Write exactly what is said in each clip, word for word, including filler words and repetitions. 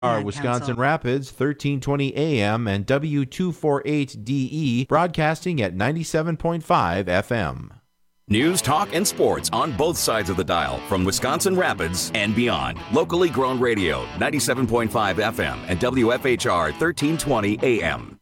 Our Wisconsin Rapids, thirteen twenty A M and W two forty-eight D E, broadcasting at ninety-seven point five F M. News, talk, and sports on both sides of the dial from Wisconsin Rapids and beyond. Locally grown radio, ninety-seven point five F M and W F H R thirteen twenty A M.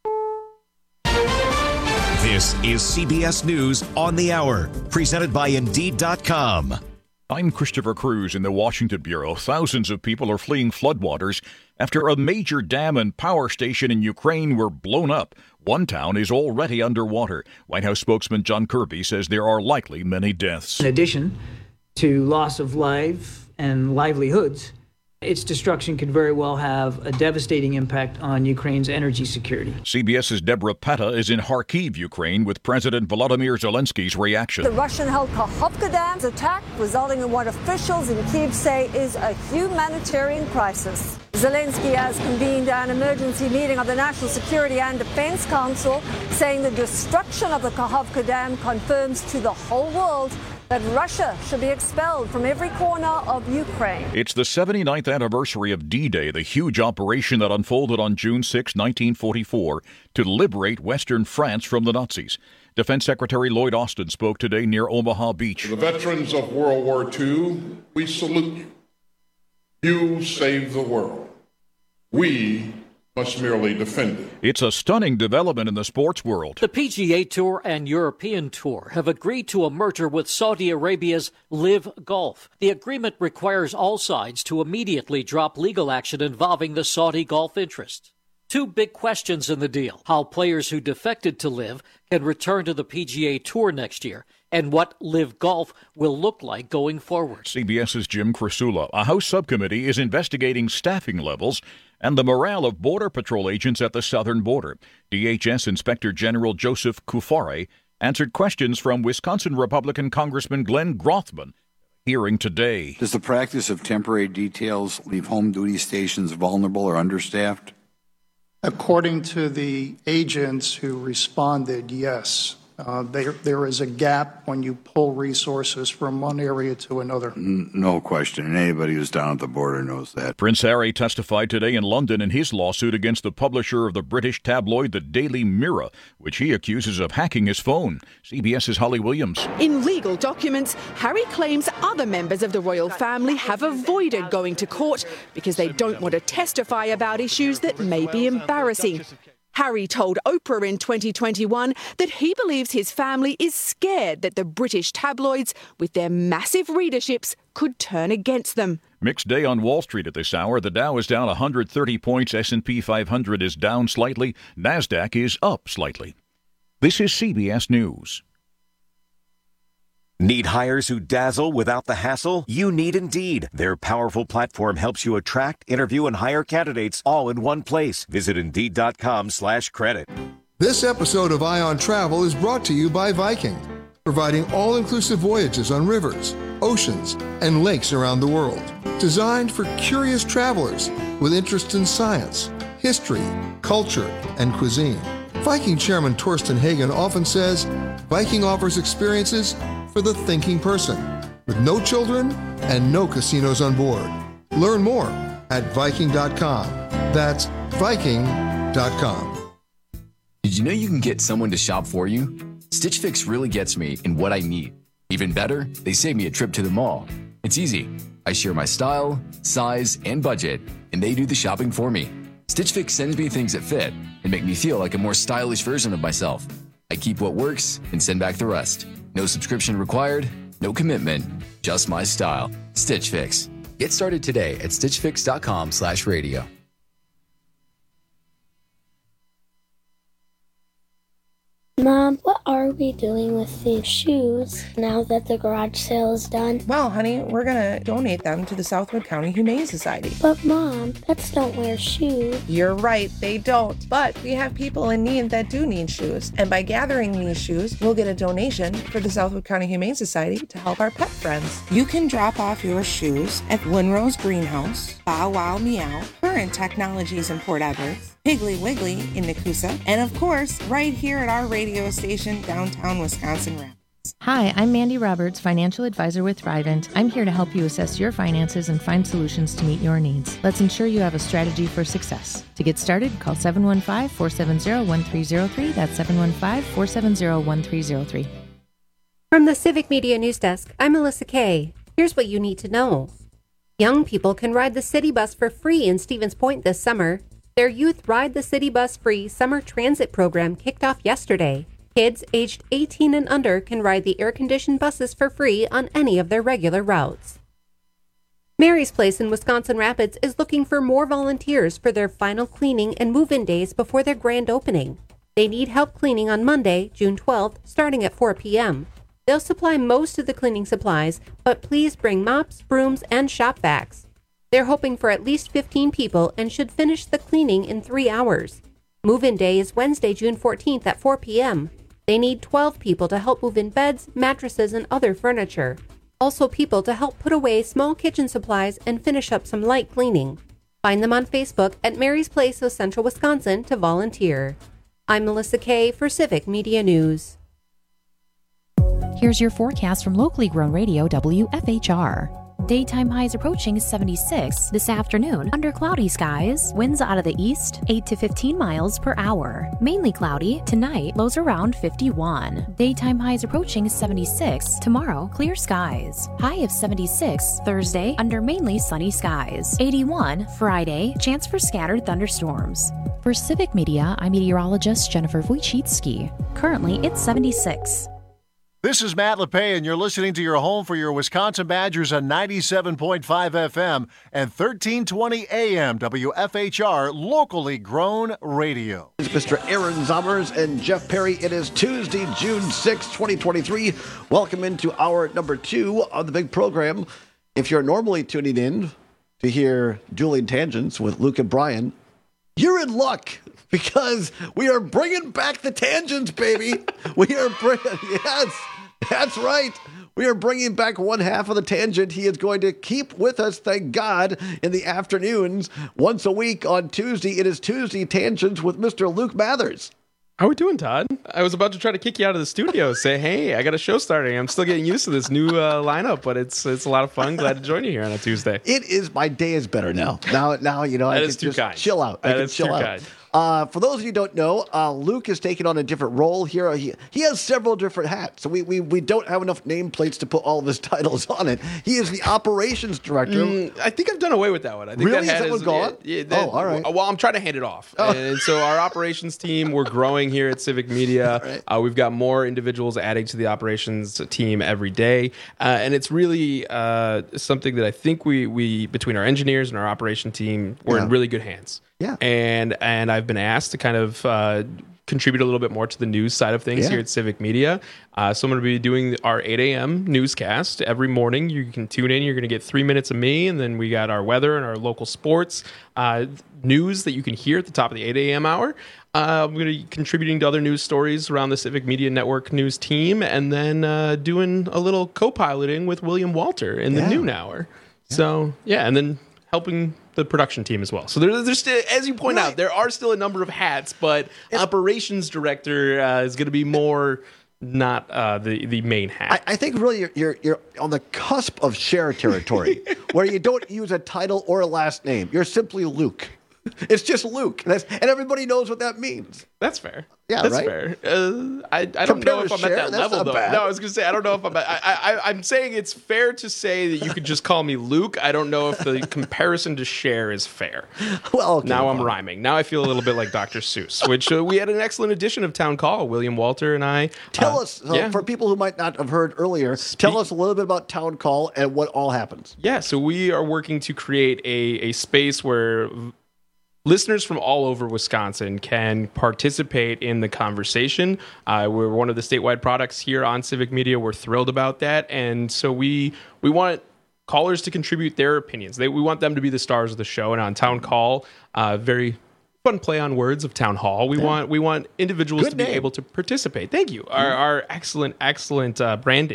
This is C B S News on the Hour, presented by Indeed dot com. I'm Christopher Cruz in the Washington Bureau. Thousands of people are fleeing floodwaters after a major dam and power station in Ukraine were blown up. One town is already underwater. White House spokesman John Kirby says there are likely many deaths. In addition to loss of life and livelihoods, its destruction could very well have a devastating impact on Ukraine's energy security. CBS's Deborah Petta is in Kharkiv, Ukraine, with President Volodymyr Zelensky's reaction. The Russian-held Kakhovka Dam's attack, resulting in what officials in Kyiv say is a humanitarian crisis. Zelensky has convened an emergency meeting of the National Security and Defense Council, saying the destruction of the Kakhovka Dam confirms to the whole world that Russia should be expelled from every corner of Ukraine. It's the seventy-ninth anniversary of D-Day, the huge operation that unfolded on June sixth, nineteen forty-four, to liberate Western France from the Nazis. Defense Secretary Lloyd Austin spoke today near Omaha Beach. To the veterans of World War Two, we salute you. You saved the world. We must merely defend it. It's a stunning development in the sports world. The P G A Tour and European Tour have agreed to a merger with Saudi Arabia's Live Golf. The agreement requires all sides to immediately drop legal action involving the Saudi golf interest. Two big questions in the deal: how players who defected to Live can return to the P G A Tour next year, and what Live Golf will look like going forward. CBS's Jim Krasula. A House subcommittee is investigating staffing levels and the morale of Border Patrol agents at the southern border. D H S Inspector General Joseph Kufare answered questions from Wisconsin Republican Congressman Glenn Grothman. Hearing today. Does the practice of temporary details leave home duty stations vulnerable or understaffed? According to the agents who responded, yes. Uh, there, there is a gap when you pull resources from one area to another. No question. And anybody who's down at the border knows that. Prince Harry testified today in London in his lawsuit against the publisher of the British tabloid The Daily Mirror, which he accuses of hacking his phone. CBS's Holly Williams. In legal documents, Harry claims other members of the royal family have avoided going to court because they don't want to testify about issues that may be embarrassing. Harry told Oprah in twenty twenty-one that he believes his family is scared that the British tabloids, with their massive readerships, could turn against them. Mixed day on Wall Street at this hour. The Dow is down one hundred thirty points. S and P five hundred is down slightly. NASDAQ is up slightly. This is C B S News. Need hires who dazzle without the hassle? You need Indeed. Their powerful platform helps you attract, interview, and hire candidates all in one place. Visit Indeed dot com slash credit. This episode of Eye on Travel is brought to you by Viking, providing all-inclusive voyages on rivers, oceans, and lakes around the world. Designed for curious travelers with interest in science, history, culture, and cuisine. Viking Chairman Torsten Hagen often says, Viking offers experiences for the thinking person, with no children and no casinos on board. Learn more at Viking dot com. That's Viking dot com. Did you know you can get someone to shop for you? Stitch Fix really gets me in what I need. Even better, they save me a trip to the mall. It's easy. I share my style, size, and budget, and they do the shopping for me. Stitch Fix sends me things that fit and make me feel like a more stylish version of myself. I keep what works and send back the rest. No subscription required, no commitment, just my style. Stitch Fix. Get started today at stitch fix dot com slash radio. Mom, what are we doing with these shoes now that the garage sale is done? Well, honey, we're going to donate them to the Southwood County Humane Society. But, Mom, pets don't wear shoes. You're right, they don't. But we have people in need that do need shoes. And by gathering these shoes, we'll get a donation for the Southwood County Humane Society to help our pet friends. You can drop off your shoes at Winrose Greenhouse, Bow Wow Meow, Current Technologies in Port Edwards, Piggly Wiggly in Nakusa, and of course, right here at our radio station, downtown Wisconsin Rapids. Hi, I'm Mandy Roberts, financial advisor with Thrivent. I'm here to help you assess your finances and find solutions to meet your needs. Let's ensure you have a strategy for success. To get started, call seven one five, four seven zero, one three zero three. That's seven one five, four seven zero, one three zero three. From the Civic Media News Desk, I'm Melissa Kay. Here's what you need to know. Young people can ride the city bus for free in Stevens Point this summer. Their Youth Ride the City Bus Free summer transit program kicked off yesterday. Kids aged eighteen and under can ride the air-conditioned buses for free on any of their regular routes. Mary's Place in Wisconsin Rapids is looking for more volunteers for their final cleaning and move-in days before their grand opening. They need help cleaning on Monday, June twelfth, starting at four p.m. They'll supply most of the cleaning supplies, but please bring mops, brooms, and shop vacs. They're hoping for at least fifteen people and should finish the cleaning in three hours. Move-in day is Wednesday, June fourteenth at four p.m. They need twelve people to help move in beds, mattresses, and other furniture. Also people to help put away small kitchen supplies and finish up some light cleaning. Find them on Facebook at Mary's Place of Central Wisconsin to volunteer. I'm Melissa Kay for Civic Media News. Here's your forecast from locally grown radio W F H R. Daytime highs approaching seventy-six this afternoon under cloudy skies. Winds out of the east, eight to fifteen miles per hour. Mainly cloudy. Tonight, lows around fifty-one. Daytime highs approaching seventy-six. Tomorrow, clear skies. High of seventy-six. Thursday, under mainly sunny skies. eighty-one. Friday, chance for scattered thunderstorms. For Civic Media, I'm meteorologist Jennifer Wojcicki. Currently, it's seventy-six. This is Matt LePay, and you're listening to your home for your Wisconsin Badgers on ninety-seven point five F M and thirteen twenty A M W F H R, locally grown radio. Mister Aaron Zommers and Jeff Perry. It is Tuesday, June sixth, twenty twenty-three. Welcome into hour number two of the big program. If you're normally tuning in to hear Dueling Tangents with Luke and Brian, you're in luck, because we are bringing back the tangents, baby. We are bringing, yes, that's right. We are bringing back one half of the tangent. He is going to keep with us, thank God, in the afternoons once a week on Tuesday. It is Tuesday Tangents with Mister Luke Mathers. How are we doing, Todd? I was about to try to kick you out of the studio, say, hey, I got a show starting. I'm still getting used to this new uh, lineup, but it's it's a lot of fun. Glad to join you here on a Tuesday. It is, my day is better now. Now, now you know, that I is can too just kind. chill out. That I can is chill too out. kind. Uh, for those of you who don't know, uh, Luke is taking on a different role here. He, he has several different hats, so we, we we don't have enough nameplates to put all of his titles on it. He is the operations director. Mm, I think I've done away with that one. I think really? that hat is that one is gone? Yeah, yeah, that, oh, all right. Well, I'm trying to hand it off. Oh. And so our operations team, we're growing here at Civic Media. Right. Uh, we've got more individuals adding to the operations team every day. Uh, and it's really uh, something that I think we, we, between our engineers and our operation team, we're Yeah. in really good hands. Yeah. And and I've been asked to kind of uh, contribute a little bit more to the news side of things Yeah. here at Civic Media. Uh, so I'm going to be doing our eight a.m. newscast every morning. You can tune in. You're going to get three minutes of me, and then we got our weather and our local sports uh, news that you can hear at the top of the eight a.m. hour. Uh, I'm going to be contributing to other news stories around the Civic Media Network news team, and then uh, doing a little co-piloting with William Walter in the Yeah. noon hour. So, yeah, and then helping the production team as well. So there, there's still, as you point Right. out, there are still a number of hats, but operations director uh, is going to be more not uh, the the main hat. I, I think really you're, you're you're on the cusp of share territory, where you don't use a title or a last name. You're simply Luke. It's just Luke, and, that's, and everybody knows what that means. That's fair. Yeah, That's right? fair. Uh, I, I don't Compare know if to I'm share, at that that's level, not though. bad. No, I was going to say, I don't know if I'm at, I, I, I'm saying it's fair to say that you could just call me Luke. I don't know if the comparison to share is fair. Well, okay, now I'm fine. rhyming. Now I feel a little bit like Doctor Seuss, which uh, we had an excellent edition of Town Call. William Walter and I. Tell uh, us, so yeah. for people who might not have heard earlier, tell us a little bit about Town Call and what all happens. Yeah, so we are working to create a, a space where listeners from all over Wisconsin can participate in the conversation. Uh, we're one of the statewide products here on Civic Media. We're thrilled about that. And so we we want callers to contribute their opinions. They, we want them to be the stars of the show. And on Town Call, uh, very fun play on words of Town Hall. We yeah. want we want individuals Good to be name. able to participate. Thank you. Our, our excellent, excellent uh, branding.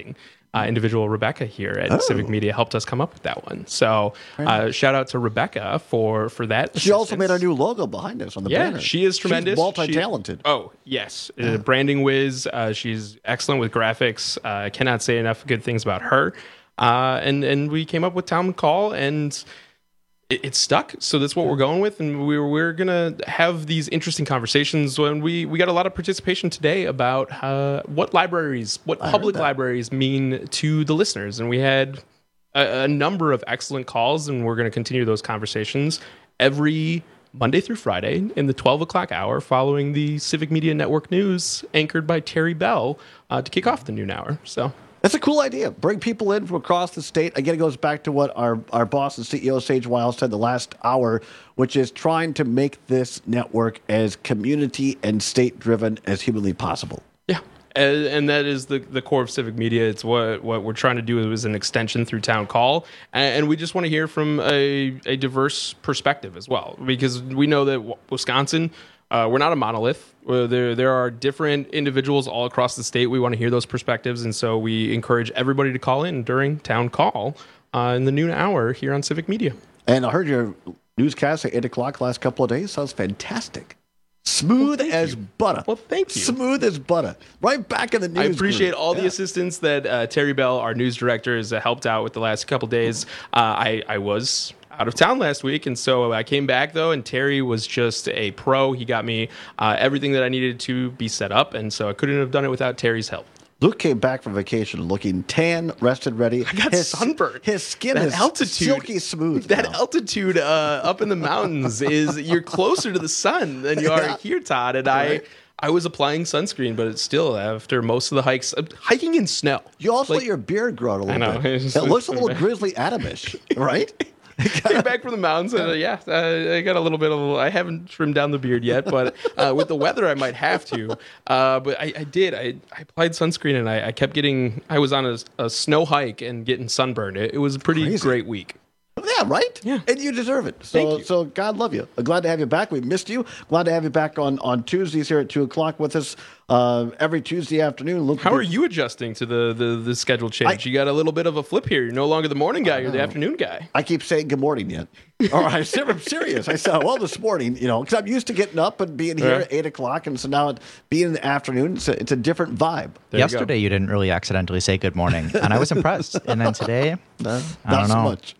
uh, individual, Rebecca here at Oh. Civic Media, helped us come up with that one. So uh, shout out to Rebecca for, for that. She also made our new logo behind us on the yeah, banner. she is tremendous. She's multi-talented. She, oh, yes. Uh, branding whiz. Uh, she's excellent with graphics. Uh, I cannot say enough good things about her. Uh, and, and we came up with Town Call, and it, it stuck. So that's what we're going with. And we're, we're going to have these interesting conversations. When we, we got a lot of participation today about uh, what libraries, what I public libraries mean to the listeners. And we had a, a number of excellent calls, and we're going to continue those conversations every Monday through Friday in the twelve o'clock hour following the Civic Media Network news anchored by Terry Bell uh, to kick off the noon hour. So That's a cool idea. Bring people in from across the state. Again, it goes back to what our, our boss and C E O, Sage Wiles, said the last hour, which is trying to make this network as community and state-driven as humanly possible. Yeah, and, and that is the, the core of Civic Media. It's what, what we're trying to do is an extension through Town Call, and, and we just want to hear from a, a diverse perspective as well, because we know that Wisconsin, Uh, we're not a monolith. Uh, there, there are different individuals all across the state. We want to hear those perspectives, and so we encourage everybody to call in during Town Call uh, in the noon hour here on Civic Media. And I heard your newscast at eight o'clock last couple of days. Sounds fantastic. Smooth well, as you. butter. Well, thank you. Smooth as butter. Right back in the news. I appreciate group. all yeah. the assistance that uh, Terry Bell, our news director, has uh, helped out with the last couple of days. Uh, I, I was out of town last week, and so I came back, though, and Terry was just a pro. He got me uh, everything that I needed to be set up, and so I couldn't have done it without Terry's help. Luke came back from vacation looking tan, rested, ready. I got his, sunburned. His skin that is altitude, silky smooth. That now. altitude uh, up in the mountains is you're closer to the sun than you are yeah. here, Todd. And right. I, I was applying sunscreen, but it's still after most of the hikes, uh, hiking in snow. You also like, let your beard grow out a little I know. bit. It looks a little Grizzly Adamish, right? Came back from the mountains, and uh, yeah, uh, I got a little bit of. I haven't trimmed down the beard yet, but uh, with the weather, I might have to. Uh, but I, I did. I, I applied sunscreen, and I, I kept getting. I was on a, a snow hike and getting sunburned. It, it was a pretty Crazy. great week. Yeah, right? Yeah. And you deserve it. So, Thank you. So God love you. Glad to have you back. We missed you. Glad to have you back on, on Tuesdays here at two o'clock with us uh, every Tuesday afternoon. Look, How are you adjusting to the, the, the schedule change? I, you got a little bit of a flip here. You're no longer the morning guy. You're the afternoon guy. I keep saying good morning yet. All right, I'm serious. I said, well, this morning, you know, because I'm used to getting up and being here yeah. at eight o'clock. And so now it, being in the afternoon, it's a, it's a different vibe. There Yesterday, you, you didn't really accidentally say good morning. And I was impressed. And then today, no, I not don't so know. much.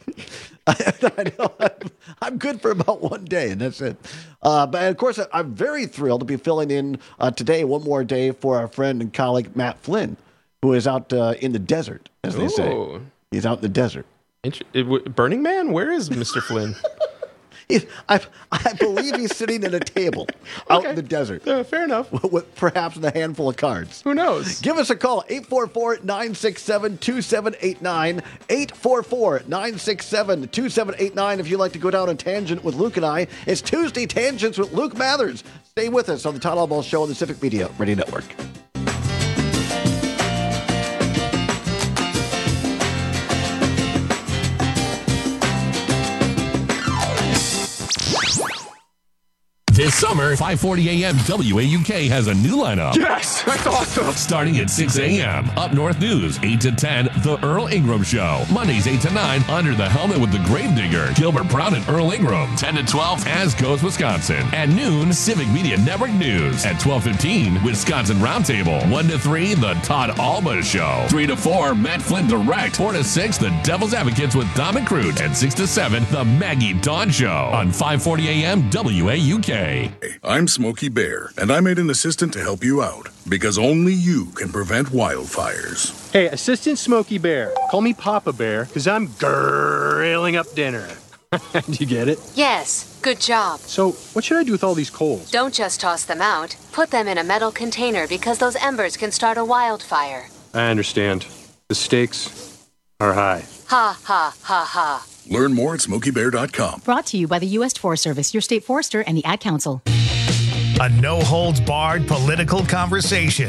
I know. I'm, I'm good for about one day, and that's it. Uh, but of course, I'm very thrilled to be filling in uh, today, one more day, for our friend and colleague Matt Flynn, who is out uh, in the desert, as they Ooh. say. He's out in the desert. Burning Man? Where is Mister Flynn? I, I believe he's sitting at a table out okay. in the desert. Uh, fair enough. With, with perhaps a handful of cards. Who knows? Give us a call, eight four four, nine six seven, two seven eight nine, eight four four, nine six seven, two seven eight nine if you'd like to go down a tangent with Luke and I. It's Tuesday Tangents with Luke Mathers. Stay with us on the Todd Albaugh Show on the Civic Media Radio Network. This summer, five forty a.m. W A U K has a new lineup. Yes, that's awesome. Starting at six a.m. Up North News, eight to ten, The Earl Ingram Show. Mondays, eight to nine, Under the Helmet with the Grave Digger, Gilbert Brown and Earl Ingram. ten to twelve, As Goes Wisconsin. At noon, Civic Media Network News. At twelve fifteen, Wisconsin Roundtable. one to three, The Todd Albaugh Show. three to four, Matt Flynn Direct. four to six, The Devil's Advocates with Dom and Crute. And six to seven, The Maggie Dawn Show. On five forty a.m. W A U K. I'm Smokey Bear, and I made an assistant to help you out, because only you can prevent wildfires. Hey, Assistant Smokey Bear. Call me Papa Bear, because I'm grilling up dinner. Do you get it? Yes, good job. So, what should I do with all these coals? Don't just toss them out. Put them in a metal container, because those embers can start a wildfire. I understand. The stakes are high. Ha, ha, ha, ha. Learn more at smokey bear dot com. Brought to you by the U S Forest Service, your state forester, and the Ad Council. A no-holds-barred political conversation.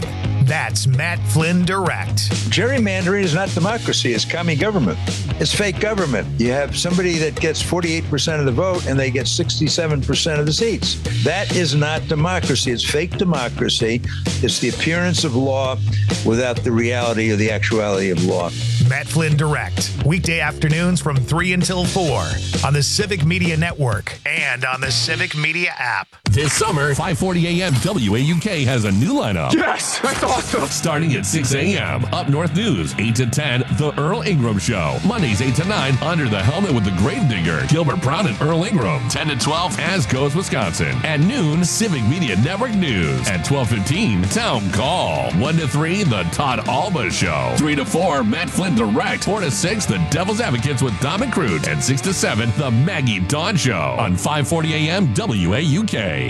That's Matt Flynn Direct. Gerrymandering is not democracy. It's commie government. It's fake government. You have somebody that gets forty-eight percent of the vote and they get sixty-seven percent of the seats. That is not democracy. It's fake democracy. It's the appearance of law without the reality or the actuality of law. Matt Flynn Direct. Weekday afternoons from three until four on the Civic Media Network and on the Civic Media app. This summer, five forty a.m. W A U K has a new lineup. Yes, that's awesome. Starting at six a.m. Up North News, eight to ten, The Earl Ingram Show. Mondays, eight to nine, Under the Helmet with the Gravedigger, Gilbert Brown and Earl Ingram. ten to twelve, As Goes Wisconsin. At noon, Civic Media Network News. At twelve fifteen, Town Call. one to three, The Todd Alba Show. three to four, Matt Flynn Direct. four to six, The Devil's Advocates with Dom and Crute. And six to seven, The Maggie Dawn Show. On five forty a.m. W A U K.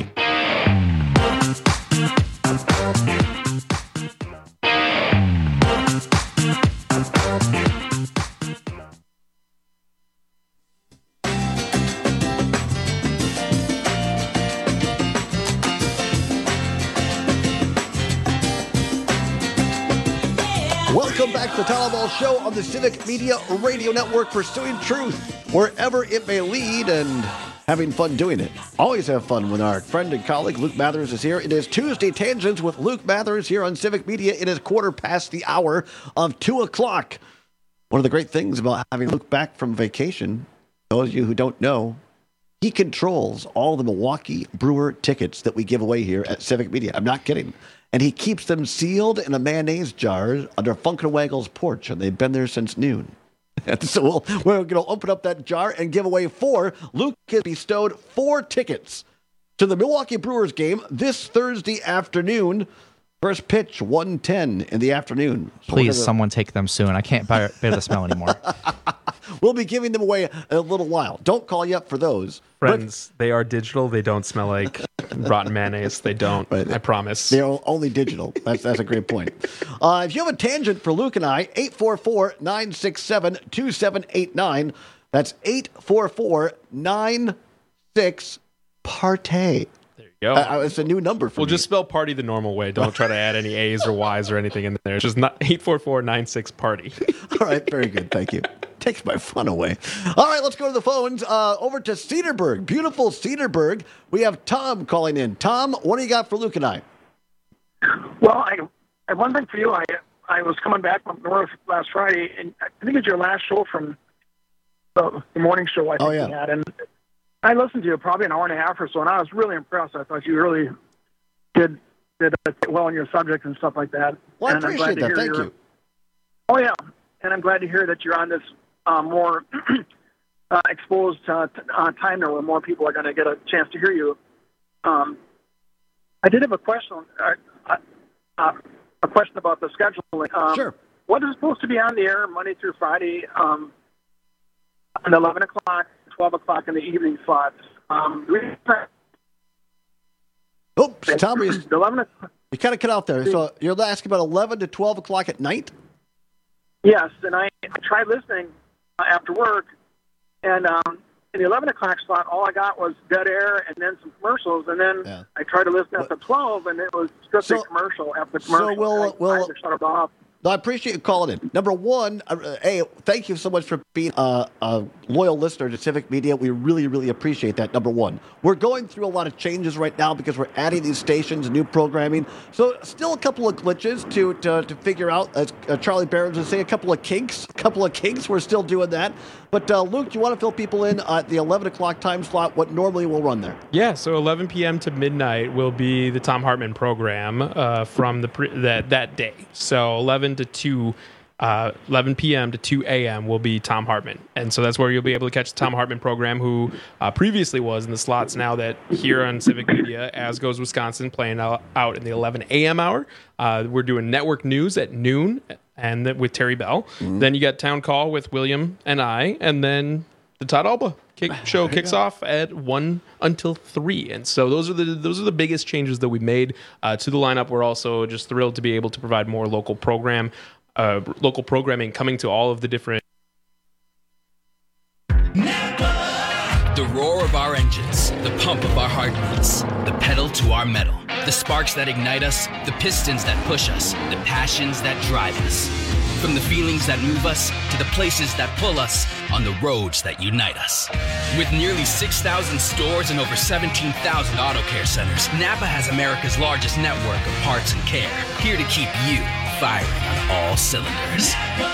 Welcome back to the Todd Ball Show on the Civic Media Radio Network, pursuing truth wherever it may lead and having fun doing it. Always have fun when our friend and colleague Luke Mathers is here. It is Tuesday Tangents with Luke Mathers here on Civic Media. It is quarter past the hour of two o'clock. One of the great things about having Luke back from vacation, those of you who don't know, he controls all the Milwaukee Brewer tickets that we give away here at Civic Media. I'm not kidding. And he keeps them sealed in a mayonnaise jar under Funkin' Waggle's porch, and they've been there since noon. And so we'll, we're going to open up that jar and give away four. Luke has bestowed four tickets to the Milwaukee Brewers game this Thursday afternoon. First pitch, one ten in the afternoon. So Please, gonna... someone take them soon. I can't bear, bear the smell anymore. We'll be giving them away in a little while. Don't call you up for those. Friends, but... they are digital. They don't smell like rotten mayonnaise. They don't. Right. I promise. They're only digital. That's that's a great point. Uh, if you have a tangent for Luke and I, eight four four, nine six seven, two seven eight nine. That's eight four four, nine six, partay. Yo. Uh, it's a new number for we'll me. We'll just spell party the normal way. Don't try to add any A's or Y's or anything in there. It's just not eight four four nine six party. All right, very good. Thank you. Takes my fun away. All right, let's go to the phones. Uh, over to Cedarburg. Beautiful Cedarburg. We have Tom calling in. Tom, what do you got for Luke and I? Well, I, I have one thing for you. I I was coming back from North last Friday, and I think it's your last show from the, the morning show I think oh, yeah. you had. And I listened to you probably an hour and a half or so, and I was really impressed. I thought you really did did well on your subject and stuff like that. Well, and I appreciate that. Thank your, you. Oh, yeah. And I'm glad to hear that you're on this uh, more uh, exposed uh, t- uh, time there where more people are going to get a chance to hear you. Um, I did have a question, uh, uh, a question about the scheduling. Um, sure. What is supposed to be on the air Monday through Friday um, at eleven o'clock, twelve o'clock in the evening slots? Um, Oops, Tom, you, eleven you kind of cut out there. So you're asking about eleven to twelve o'clock at night? Yes, and I, I tried listening uh, after work, and um, in the eleven o'clock slot, all I got was dead air and then some commercials, and then yeah. I tried to listen at the twelve, and it was strictly so, commercial after commercial. So we'll, I, we'll, I had to shut it off. No, I appreciate you calling in. Number one, uh, hey, thank you so much for being a, a loyal listener to Civic Media. We really, really appreciate that, number one. We're going through a lot of changes right now because we're adding these stations, new programming. So still a couple of glitches to to, to figure out, as uh, Charlie Barons would say, a couple of kinks. A couple of kinks. We're still doing that. But, uh, Luke, do you want to fill people in at the eleven o'clock time slot, what normally will run there? Yeah, so eleven p.m. to midnight will be the Tom Hartman program uh, from the pre- that, that day. So eleven to two. Uh, eleven p.m. to two a.m. will be Tom Hartman. And so that's where you'll be able to catch the Tom Hartman program, who uh, previously was in the slots now that here on Civic Media, As Goes Wisconsin, playing out, out in the eleven a.m. hour. Uh, we're doing network news at noon and the, with Terry Bell. Mm-hmm. Then you got Town Call with William and I, and then the Todd Alba kick, show kicks off at one until three. And so those are the those are the biggest changes that we made uh, to the lineup. We're also just thrilled to be able to provide more local program. Uh, local programming coming to all of the different... The roar of our engines, the pump of our heartbeats, the pedal to our metal. The sparks that ignite us, the pistons that push us, the passions that drive us. From the feelings that move us to the places that pull us on the roads that unite us. With nearly six thousand stores and over seventeen thousand auto care centers, Napa has America's largest network of parts and care, here to keep you firing on all cylinders.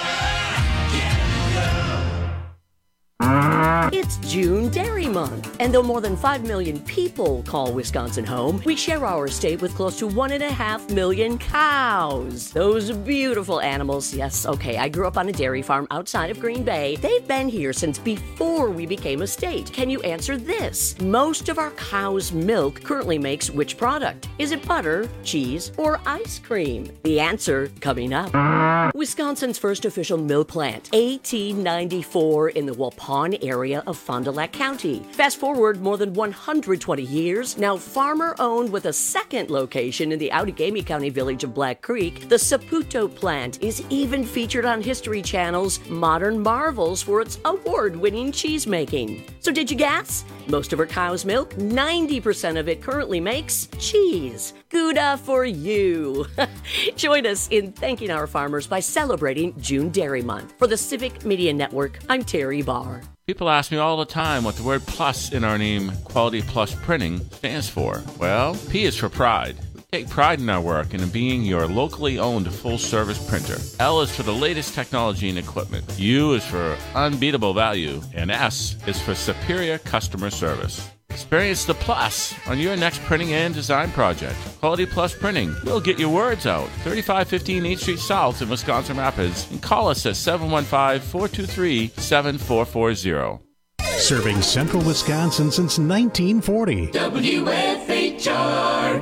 It's June Dairy Month, and though more than five million people call Wisconsin home, we share our state with close to one and a half million cows. Those beautiful animals, yes, okay, I grew up on a dairy farm outside of Green Bay. They've been here since before we became a state. Can you answer this? Most of our cow's milk currently makes which product? Is it butter, cheese, or ice cream? The answer coming up. Wisconsin's first official milk plant, eighteen ninety-four in the Waupun area of Fond du Lac County. Fast forward more than one hundred twenty years, now farmer-owned with a second location in the Outagamie County village of Black Creek, the Saputo plant is even featured on History Channel's Modern Marvels for its award-winning cheese making. So did you guess? Most of our cow's milk, ninety percent of it currently makes cheese. Gouda for you. Join us in thanking our farmers by celebrating June Dairy Month. For the Civic Media Network, I'm Terry Barr. People ask me all the time what the word plus in our name, Quality Plus Printing, stands for. Well, P is for pride. We take pride in our work and in being your locally owned full-service printer. L is for the latest technology and equipment. U is for unbeatable value. And S is for superior customer service. Experience the plus on your next printing and design project. Quality Plus Printing. We'll get your words out. thirty-five fifteen East Street South in Wisconsin Rapids. And call us at seven one five, four two three, seven four four zero. Serving Central Wisconsin since nineteen forty. W F H R,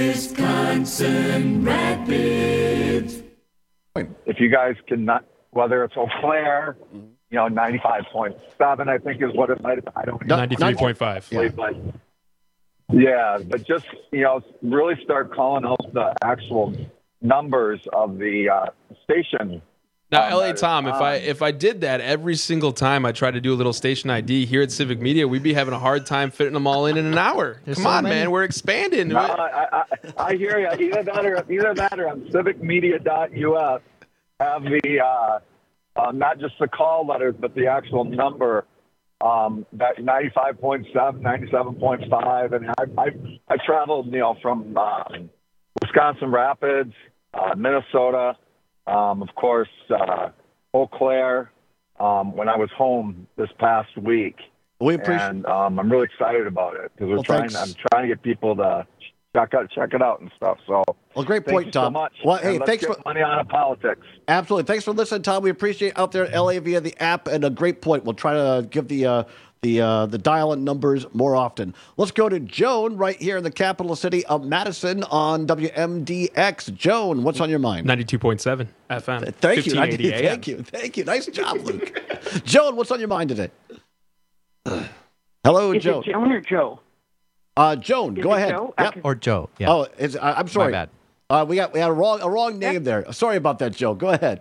Wisconsin Rapids. If you guys can not, whether it's Eau Claire, you know, ninety-five point seven, I think is what it might have, I don't know. ninety-three point five. Yeah. But, yeah, but just, you know, really start calling out the actual numbers of the uh, station. Now, um, L A Tom, if on. I if I did that every single time I try to do a little station I D here at Civic Media, we'd be having a hard time fitting them all in in an hour. There's Come so on, many. man, we're expanding. No, I, I, I hear you. Either that or, either that or on civic media dot U S have the, uh, uh, not just the call letters, but the actual number, um, that ninety-five point seven, ninety-seven point five. And I, I, I traveled, you know, from uh, Wisconsin Rapids, uh, Minnesota, um, of course, uh, Eau Claire, um, when I was home this past week. We appreciate and um, I'm really excited about it because we're Well, trying. thanks. I'm trying to get people to check out check it out and stuff. So, well, great thank point, you Tom. So much. Well, And hey, let's thanks get for money out of politics. Absolutely. Thanks for listening, Tom. We appreciate out there in L A via the app, and a great point. We'll try to give the uh, the uh, the dial-in numbers more often. Let's go to Joan right here in the capital city of Madison on W M D X. Joan, what's on your mind? ninety-two point seven F M. Thank you. fifteen eighty A M. Thank you. Thank you. Nice job, Luke. Joan, what's on your mind today? Hello, Is Joan. it Joan or Joe? Uh, Joan, Is go it ahead. Joe? Yep. Or Joe. Yeah. Oh, it's, uh, I'm sorry. bad. Uh, we got we had a wrong a wrong name there. Sorry about that, Joe. Go ahead.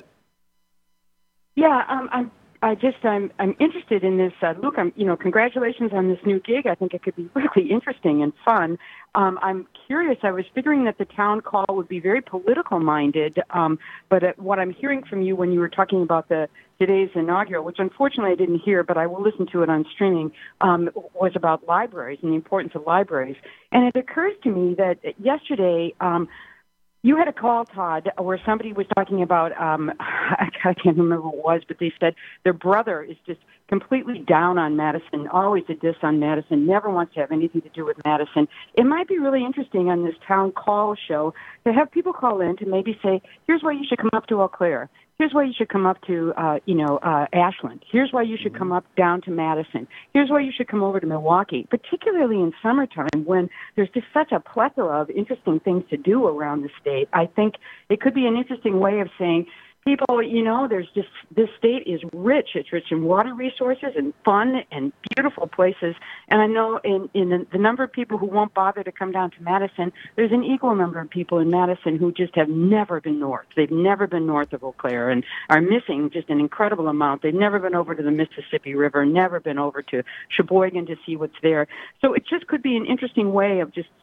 Yeah, um, I'm. I just I'm I'm interested in this. Uh, Luke, I'm you know congratulations on this new gig. I think it could be really interesting and fun. Um, I'm curious. I was figuring that the town call would be very political minded, um, but uh, what I'm hearing from you when you were talking about the today's inaugural, which unfortunately I didn't hear, but I will listen to it on streaming, um, was about libraries and the importance of libraries. And it occurs to me that yesterday. Um, You had a call, Todd, where somebody was talking about, um, I can't remember what it was, but they said their brother is just completely down on Madison, always a diss on Madison, never wants to have anything to do with Madison. It might be really interesting on this town call show to have people call in to maybe say, here's why you should come up to Eau Claire. Here's why you should come up to, uh, you know, uh, Ashland. Here's why you should come up down to Madison. Here's why you should come over to Milwaukee, particularly in summertime when there's just such a plethora of interesting things to do around the state. I think it could be an interesting way of saying, people, you know, there's just, this state is rich. It's rich in water resources and fun and beautiful places. And I know in, in the, the number of people who won't bother to come down to Madison, there's an equal number of people in Madison who just have never been north. They've never been north of Eau Claire and are missing just an incredible amount. They've never been over to the Mississippi River, never been over to Sheboygan to see what's there. So it just could be an interesting way of just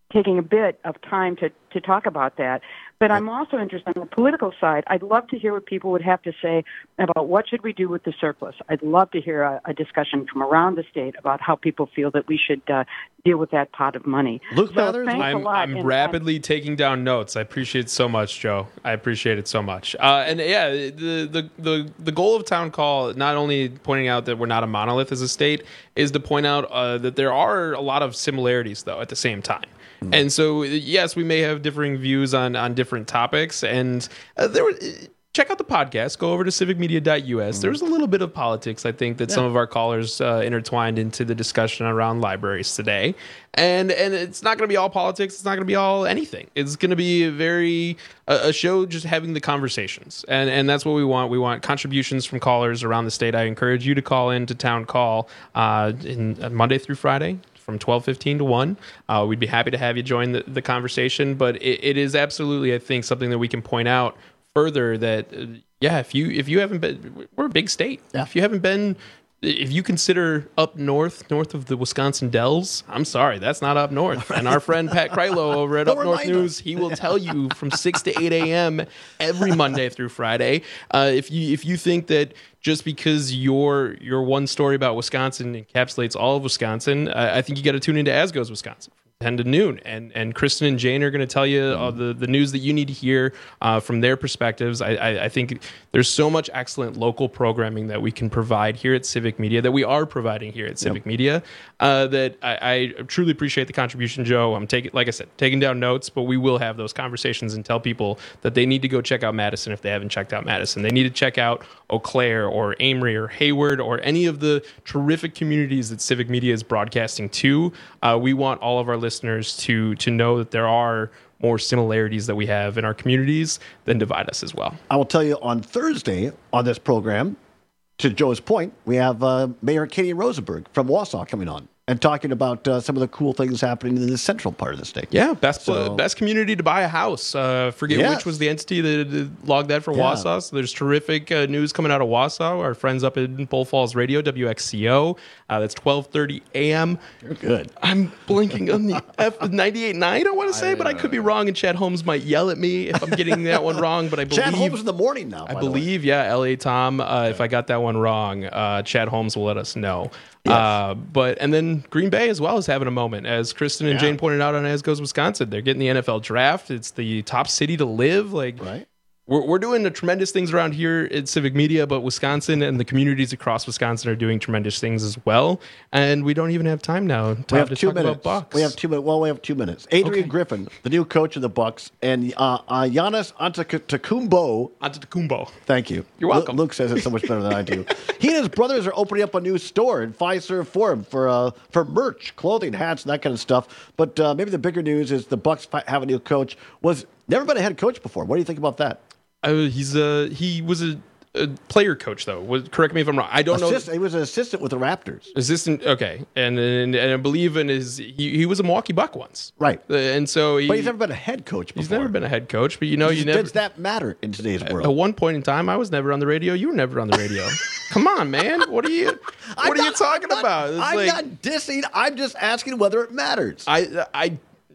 taking a bit of time to, to talk about that. But I'm also interested on the political side. I'd love to hear what people would have to say about what should we do with the surplus. I'd love to hear a, a discussion from around the state about how people feel that we should uh, deal with that pot of money. Luke so Mathers? thanks a I'm, lot. I'm and, rapidly uh, taking down notes. I appreciate it so much, Joe. I appreciate it so much. Uh, and yeah, the, the the the goal of Town Call, not only pointing out that we're not a monolith as a state, is to point out uh, that there are a lot of similarities, though, at the same time. Mm-hmm. And so, yes, we may have differing views on, on different topics. And uh, there were, check out the podcast. Go over to civic media dot U S. Mm-hmm. There's a little bit of politics, I think, that yeah. some of our callers uh, intertwined into the discussion around libraries today. And and it's not going to be all politics. It's not going to be all anything. It's going to be a very a, a show just having the conversations. And and that's what we want. We want contributions from callers around the state. I encourage you to call in to Town Call uh, in uh, Monday through Friday, from twelve fifteen to one. Uh, we'd be happy to have you join the, the conversation, but it, it is absolutely, I think, something that we can point out further that, uh, yeah, if you if you haven't been, we're a big state. Yeah. If you haven't been, if you consider up north, north of the Wisconsin Dells, I'm sorry, that's not up north. And our friend Pat Krylo over at Up North News, he will tell you from six to eight a.m. every Monday through Friday. Uh, if you if you think that just because your your one story about Wisconsin encapsulates all of Wisconsin, uh, I think you got to tune into As Goes Wisconsin. ten to noon, and and Kristen and Jane are going to tell you uh, the the news that you need to hear uh, from their perspectives. I, I, I think there's so much excellent local programming that we can provide here at Civic Media, that we are providing here at Civic yep. Media, uh, that I, I truly appreciate the contribution, Joe. I'm taking, like I said, taking down notes, but we will have those conversations and tell people that they need to go check out Madison if they haven't checked out Madison. They need to check out Eau Claire or Amory or Hayward or any of the terrific communities that Civic Media is broadcasting to. Uh, we want all of our listeners listeners to to know that there are more similarities that we have in our communities than divide us as well. I will tell you on Thursday on this program, to Joe's point, we have uh, Mayor Katie Rosenberg from Wausau coming on and talking about uh, some of the cool things happening in the central part of the state. Yeah, best so, best community to buy a house. Uh, forget yes. which was the entity that, that logged that for yeah. Wausau. So there's terrific uh, news coming out of Wausau. Our friends up in Bull Falls Radio, W X C O. Uh, that's twelve thirty a.m. You're good. I'm blinking on the F ninety-eight point nine, I want to say, I, but I could be wrong, and Chad Holmes might yell at me if I'm getting that one wrong. But I believe Chad Holmes in the morning now. I believe, yeah, L A Tom. Uh, yeah. If I got that one wrong, uh, Chad Holmes will let us know. Yes. Uh, but and then Green Bay as well is having a moment, as Kristen and yeah. Jane pointed out on As Goes Wisconsin. They're getting the N F L draft. It's the top city to live. Like, right. We're we're doing the tremendous things around here at Civic Media, but Wisconsin and the communities across Wisconsin are doing tremendous things as well. And we don't even have time now to, we have to two talk minutes. about Bucks. We have two minutes. Well, we have two minutes. Adrian okay. Griffin, the new coach of the Bucks, and uh, uh, Giannis Antetokounmpo. Antetokounmpo. Thank you. You're welcome. Luke says it so much better than I do. He and his brothers are opening up a new store in Fiserv Forum for uh, for merch, clothing, hats, and that kind of stuff. But uh, maybe the bigger news is the Bucks have a new coach. Was never been a head coach before. What do you think about that? Uh, he's a he was a, a player coach though. Was, correct me if I'm wrong. I don't Assist, know. He was an assistant with the Raptors. Assistant, okay, and and, and I believe in his he, he was a Milwaukee Buck once, right? Uh, and so, he, but he's never been a head coach before. He's never been a head coach, but you know, you never. Does that matter in today's world? At one point in time, I was never on the radio. You were never on the radio. Come on, man. What are you? What I'm are not, you talking I'm not, about? It's I'm like, not dissing. I'm just asking whether it matters. I I.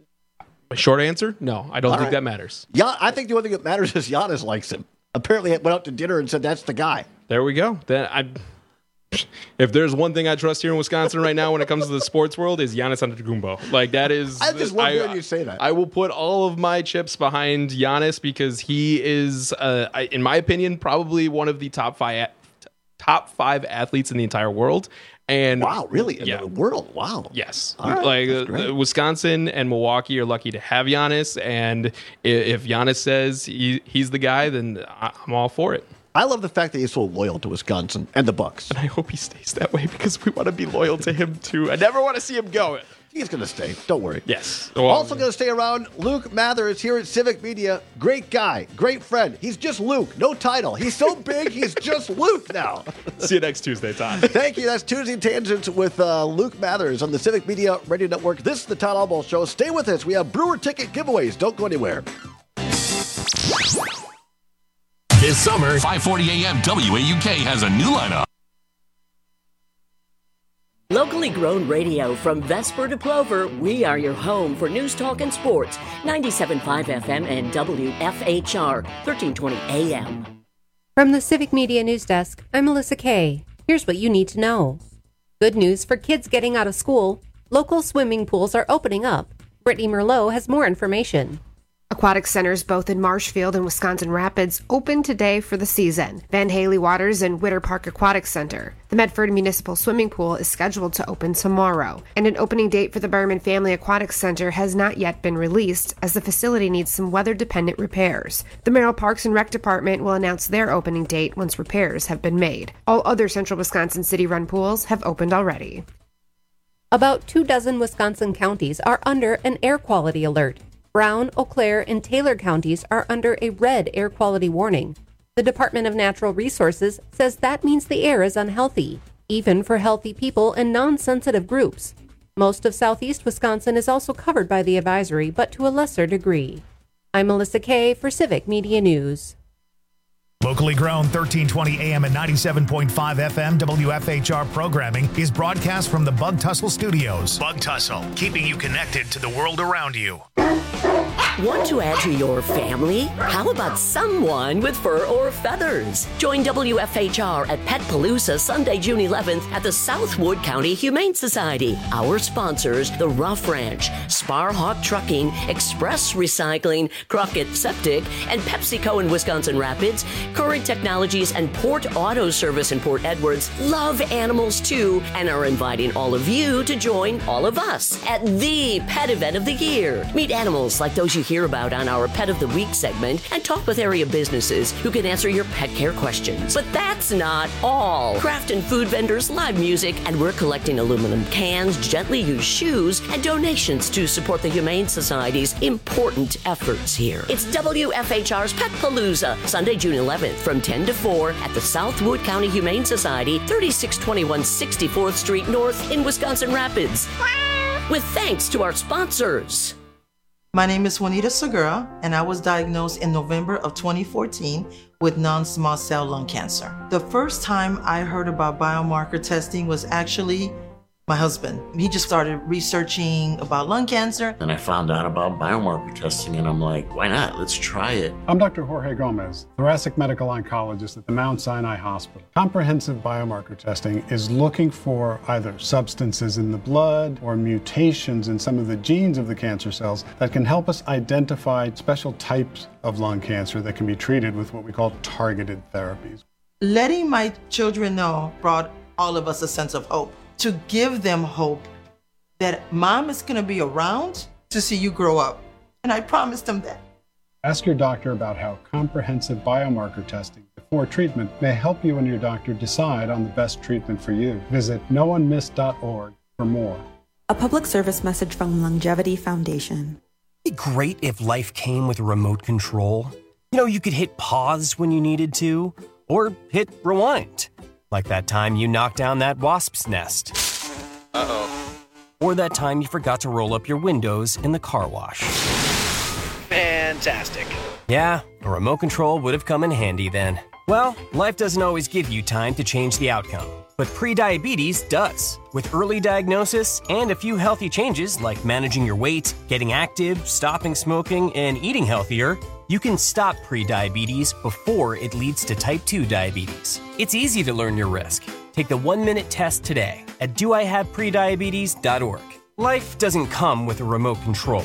Short answer: no, I don't All think right. that matters. Yeah, I think the only thing that matters is Giannis likes him. Apparently, he went out to dinner and said that's the guy. There we go. Then I, if there's one thing I trust here in Wisconsin right now when it comes to the sports world, is Giannis Antetokounmpo. Like that is. I just love when you say that. I will put all of my chips behind Giannis because he is, uh, I, in my opinion, probably one of the top five top five athletes in the entire world. And wow, really? In yeah. the world? Wow. Yes. All right. Like uh, Wisconsin and Milwaukee are lucky to have Giannis. And if Giannis says he, he's the guy, then I'm all for it. I love the fact that he's so loyal to Wisconsin and the Bucks. And I hope he stays that way because we want to be loyal to him too. I never want to see him go. He's going to stay. Don't worry. Yes. Well, also going to stay around, Luke Mathers here at Civic Media. Great guy. Great friend. He's just Luke. No title. He's so big, he's just Luke now. See you next Tuesday, Todd. Thank you. That's Tuesday Tangents with uh, Luke Mathers on the Civic Media Radio Network. This is the Todd Albaugh Show. Stay with us. We have brewer ticket giveaways. Don't go anywhere. This summer, five forty a.m. W A U K has a new lineup. Locally Locally grown radio from Vesper to Plover, we are your home for news, talk, and sports. ninety-seven point five F M and W F H R, thirteen twenty A M. From the Civic Media News Desk, I'm Melissa Kay. Here's what you need to know. Good news for kids getting out of school. Local swimming pools are opening up. Brittany Merlot has more information. Aquatic centers both in Marshfield and Wisconsin Rapids open today for the season. Van Haley Waters and Witter Park Aquatic Center. The Medford Municipal Swimming Pool is scheduled to open tomorrow, and an opening date for the Berman Family Aquatic Center has not yet been released as the facility needs some weather-dependent repairs. The Merrill Parks and Rec Department will announce their opening date once repairs have been made. All other central Wisconsin city-run pools have opened already. About two dozen Wisconsin counties are under an air quality alert. Brown, Eau Claire, and Taylor counties are under a red air quality warning. The Department of Natural Resources says that means the air is unhealthy, even for healthy people and non-sensitive groups. Most of southeast Wisconsin is also covered by the advisory, but to a lesser degree. I'm Melissa Kay for Civic Media News. Locally grown thirteen twenty A M and ninety-seven point five F M W F H R programming is broadcast from the Bug Tussle Studios. Bug Tussle, keeping you connected to the world around you. Want to add to your family? How about someone with fur or feathers? Join W F H R at Pet Palooza Sunday, June eleventh at the Southwood County Humane Society. Our sponsors, the Rough Ranch, Sparhawk Trucking, Express Recycling, Crockett Septic, and PepsiCo in Wisconsin Rapids, Current Technologies, and Port Auto Service in Port Edwards love animals too and are inviting all of you to join all of us at the pet event of the year. Meet animals like those you hear about on our Pet of the Week segment and talk with area businesses who can answer your pet care questions. But that's not all. Craft and food vendors, live music, and we're collecting aluminum cans, gently used shoes, and donations to support the Humane Society's important efforts here. It's W F H R's Pet Palooza, Sunday, June eleventh from ten to four at the Southwood County Humane Society, thirty-six twenty-one sixty-fourth Street North in Wisconsin Rapids. With thanks to our sponsors. My name is Juanita Segura, and I was diagnosed in November of twenty fourteen with non-small cell lung cancer. The first time I heard about biomarker testing was actually my husband. He just started researching about lung cancer. And I found out about biomarker testing, and I'm like, why not? Let's try it. I'm Doctor Jorge Gomez, thoracic medical oncologist at the Mount Sinai Hospital. Comprehensive biomarker testing is looking for either substances in the blood or mutations in some of the genes of the cancer cells that can help us identify special types of lung cancer that can be treated with what we call targeted therapies. Letting my children know brought all of us a sense of hope. To give them hope that mom is going to be around to see you grow up. And I promised them that. Ask your doctor about how comprehensive biomarker testing before treatment may help you and your doctor decide on the best treatment for you. Visit no one missed dot org for more. A public service message from Longevity Foundation. It'd be great if life came with a remote control. You know, you could hit pause when you needed to, or hit rewind. Like that time you knocked down that wasp's nest. Uh-oh. Or that time you forgot to roll up your windows in the car wash. Fantastic. Yeah, a remote control would have come in handy then. Well, life doesn't always give you time to change the outcome, but prediabetes does. With early diagnosis and a few healthy changes like managing your weight, getting active, stopping smoking, and eating healthier, you can stop prediabetes before it leads to type two diabetes. It's easy to learn your risk. Take the one-minute test today at do I have prediabetes dot org. Life doesn't come with a remote control.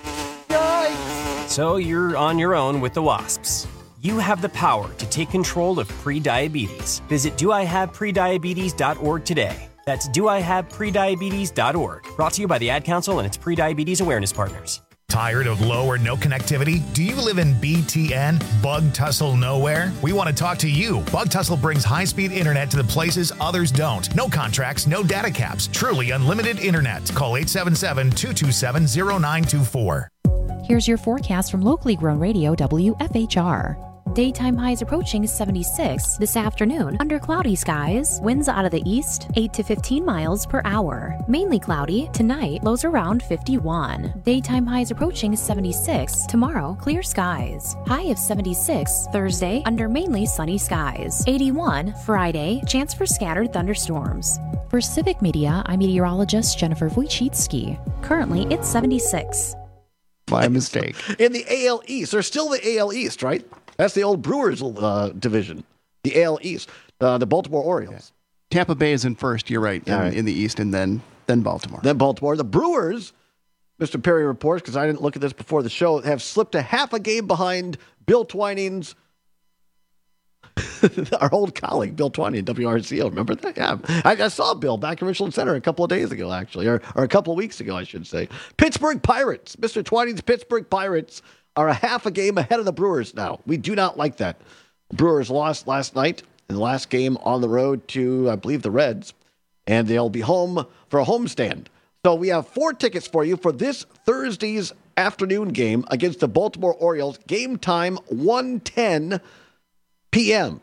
Yikes! So you're on your own with the wasps. You have the power to take control of prediabetes. Visit do I have prediabetes dot org today. That's do I have prediabetes dot org. Brought to you by the Ad Council and its prediabetes awareness partners. Tired of low or no connectivity? Do you live in B T N, Bug Tussle Nowhere? We want to talk to you. Bug Tussle brings high-speed internet to the places others don't. No contracts, no data caps. Truly unlimited internet. Call eight seven seven, two two seven, zero nine two four. Here's your forecast from locally grown radio W F H R. Daytime highs approaching seventy-six this afternoon under cloudy skies. Winds out of the east, eight to fifteen miles per hour. Mainly cloudy. Tonight, lows around fifty-one. Daytime highs approaching seventy-six. Tomorrow, clear skies. High of seventy-six. Thursday, under mainly sunny skies. eighty-one. Friday, chance for scattered thunderstorms. For Civic Media, I'm meteorologist Jennifer Wojcicki. Currently, it's seventy-six. My mistake. In the A L East, there's still the A L East, right? That's the old Brewers uh, division, the A L East, uh, the Baltimore Orioles. Yeah. Tampa Bay is in first, you're right, in, right. in the East, and then then Baltimore. Then Baltimore. The Brewers, Mister Perry reports, because I didn't look at this before the show, have slipped a half a game behind Bill Twining's, our old colleague, Bill Twining, W R C O. Remember that? Yeah. I, I saw Bill back in Richland Center a couple of days ago, actually, or, or a couple of weeks ago, I should say. Pittsburgh Pirates. Mister Twining's Pittsburgh Pirates are a half a game ahead of the Brewers now. We do not like that. Brewers lost last night in the last game on the road to, I believe, the Reds, and they'll be home for a homestand. So we have four tickets for you for this Thursday's afternoon game against the Baltimore Orioles. Game time, one ten p.m.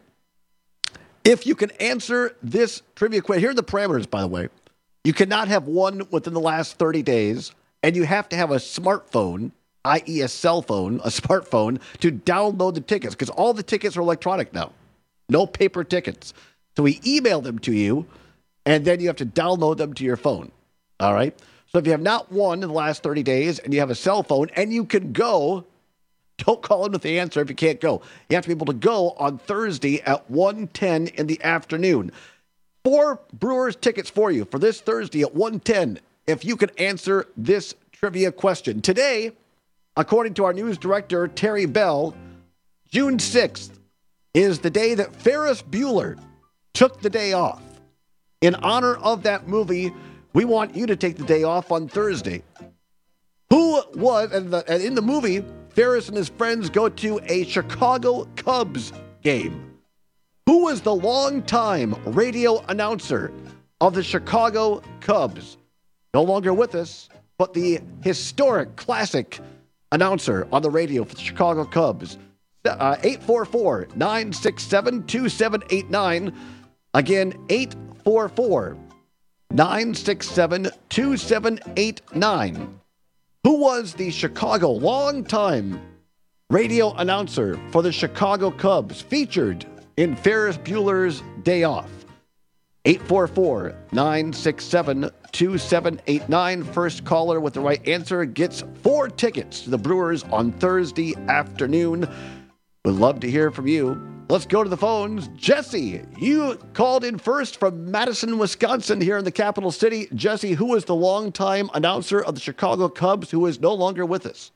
If you can answer this trivia question, here are the parameters, by the way. You cannot have won within the last thirty days, and you have to have a smartphone, that is a cell phone, a smartphone, to download the tickets, because all the tickets are electronic now. No paper tickets. So we email them to you, and then you have to download them to your phone. All right? So if you have not won in the last thirty days, and you have a cell phone, and you can go, don't call in with the answer if you can't go. You have to be able to go on Thursday at one ten in the afternoon. Four Brewers tickets for you for this Thursday at one ten if you can answer this trivia question. Today, according to our news director, Terry Bell, June sixth is the day that Ferris Bueller took the day off. In honor of that movie, we want you to take the day off on Thursday. Who was, and, the, and in the movie, Ferris and his friends go to a Chicago Cubs game. Who was the longtime radio announcer of the Chicago Cubs? No longer with us, but the historic, classic announcer on the radio for the Chicago Cubs. Uh, eight four four, nine six seven, two seven eight nine. Again, eight four four, nine six seven, two seven eight nine. Who was the Chicago longtime radio announcer for the Chicago Cubs featured in Ferris Bueller's Day Off? eight four four, nine six seven, two seven eight nine. First caller with the right answer gets four tickets to the Brewers on Thursday afternoon. We'd love to hear from you. Let's go to the phones. Jesse, you called in first from Madison, Wisconsin, here in the capital city. Jesse, who is the longtime announcer of the Chicago Cubs who is no longer with us?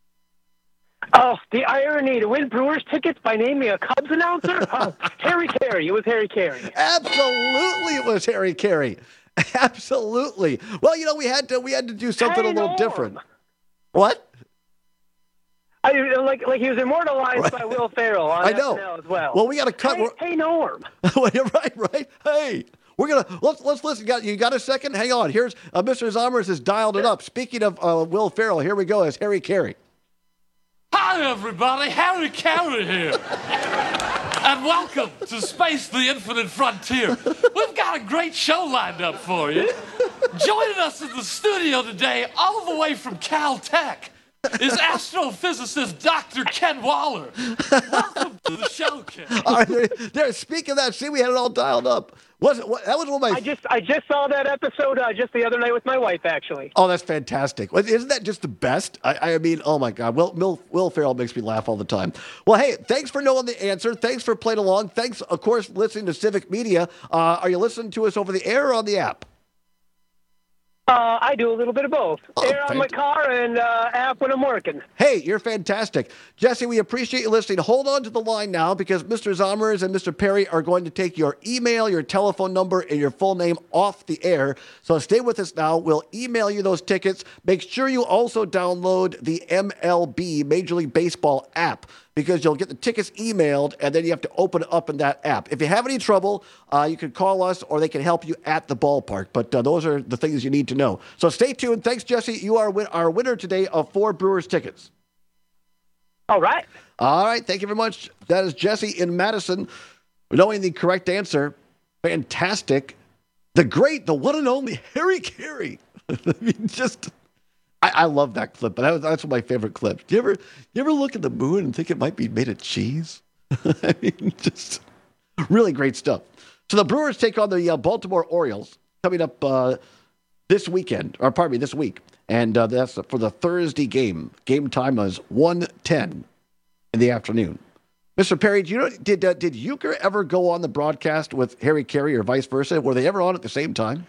Oh, the irony to win Brewers tickets by naming a Cubs announcer? Oh, Harry Carey. It was Harry Carey. Absolutely, it was Harry Carey. Absolutely. Well, you know, we had to we had to do something hey, a little Norm. different. What? I, like like he was immortalized right. by Will Ferrell on I know. S N L as well. Well, we got to cut. Hey, hey Norm. right, right. Hey, we're gonna let's let's listen. Got you got a second? Hang on. Here's uh, Mister Zomers has dialed it up. Speaking of uh, Will Ferrell, here we go. As Harry Carey. Hi everybody, Harry Carey here, and welcome to Space: The Infinite Frontier. We've got a great show lined up for you. Joining us in the studio today, all the way from Caltech, is astrophysicist Doctor Ken Waller. Welcome to the show, Ken. All right, there, there. Speaking of that, see, we had it all dialed up. Was it? What, that was one of my. I just I just saw that episode uh, just the other night with my wife, actually. Oh, that's fantastic! Isn't that just the best? I, I mean, oh my God, Will, Will Will Ferrell makes me laugh all the time. Well, hey, thanks for knowing the answer. Thanks for playing along. Thanks, of course, for listening to Civic Media. Uh, are you listening to us over the air or on the app? Uh, I do a little bit of both. Oh, Air on my car and uh, app when I'm working. Hey, you're fantastic. Jesse, we appreciate you listening. Hold on to the line now because Mister Zomers and Mister Perry are going to take your email, your telephone number, and your full name off the air. So stay with us now. We'll email you those tickets. Make sure you also download the M L B, Major League Baseball app, because you'll get the tickets emailed, and then you have to open it up in that app. If you have any trouble, uh, you can call us, or they can help you at the ballpark. But uh, those are the things you need to know. So stay tuned. Thanks, Jesse. You are win- our winner today of four Brewers tickets. All right. All right. Thank you very much. That is Jesse in Madison. Knowing the correct answer. Fantastic. The great, the one and only Harry Carey. I mean, just, I, I love that clip, but that was, that's one of my favorite clips. Do you ever, you ever look at the moon and think it might be made of cheese? I mean, just really great stuff. So the Brewers take on the uh, Baltimore Orioles coming up uh, this weekend, or pardon me, this week. And uh, that's for the Thursday game. Game time is one ten in the afternoon. Mister Perry, do you know, did uh, did Euchre ever go on the broadcast with Harry Carey or vice versa? Were they ever on at the same time?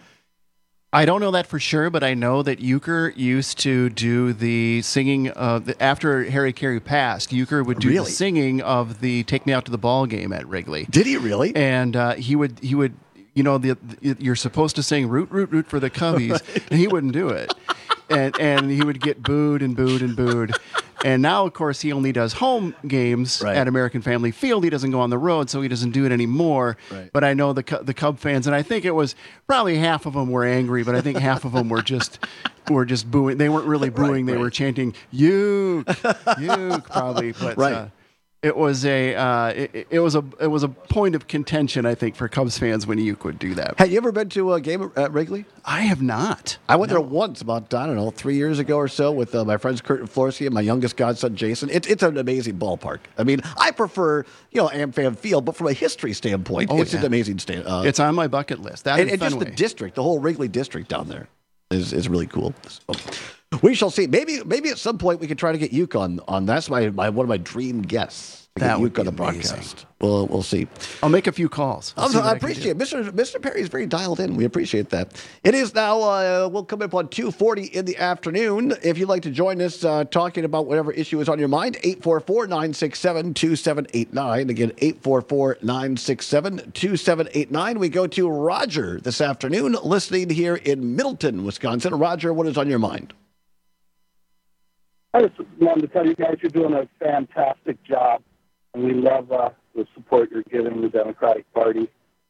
I don't know that for sure, but I know that Euchre used to do the singing uh, the, after Harry Carey passed. Euchre would do Really? the singing of the "Take Me Out to the Ball Game" at Wrigley. Did he really? And uh, he would he would you know the, the you're supposed to sing "Root Root Root" for the Cubbies, right. And he wouldn't do it, and and he would get booed and booed and booed. And now, of course, he only does home games right. at American Family Field. He doesn't go on the road, so he doesn't do it anymore. Right. But I know the the Cub fans, and I think it was probably half of them were angry, but I think half of them were just were just booing. They weren't really booing; right, they right. were chanting "Uke, Uke," probably. But right. uh, it was a uh, it, it was a it was a point of contention, I think, for Cubs fans when Uke would do that. Have you ever been to a game at Wrigley? I have not. I went no. there once, about I don't know, three years ago or so, with uh, my friends Kurt and Florcy and my youngest godson Jason. It's it's an amazing ballpark. I mean, I prefer you know AmFam Field, but from a history standpoint, oh, it's yeah. an amazing stand. Uh, it's on my bucket list. That and, and just the district, the whole Wrigley district down there, is is really cool. So, we shall see. Maybe maybe at some point we could try to get Uke on on. That's my, my one of my dream guests. That would on the broadcast. We'll we'll see. I'll make a few calls. Also, I appreciate it. Mister Mister Perry is very dialed in. We appreciate that. It is now. Uh, we'll come up on two forty in the afternoon. If you'd like to join us uh, talking about whatever issue is on your mind, eight four four, nine six seven, two seven eight nine. Again, eight four four, nine six seven, two seven eight nine. We go to Roger this afternoon, listening here in Middleton, Wisconsin. Roger, what is on your mind? I just wanted to tell you guys you're doing a fantastic job. And we love uh, the support you're giving the Democratic Party.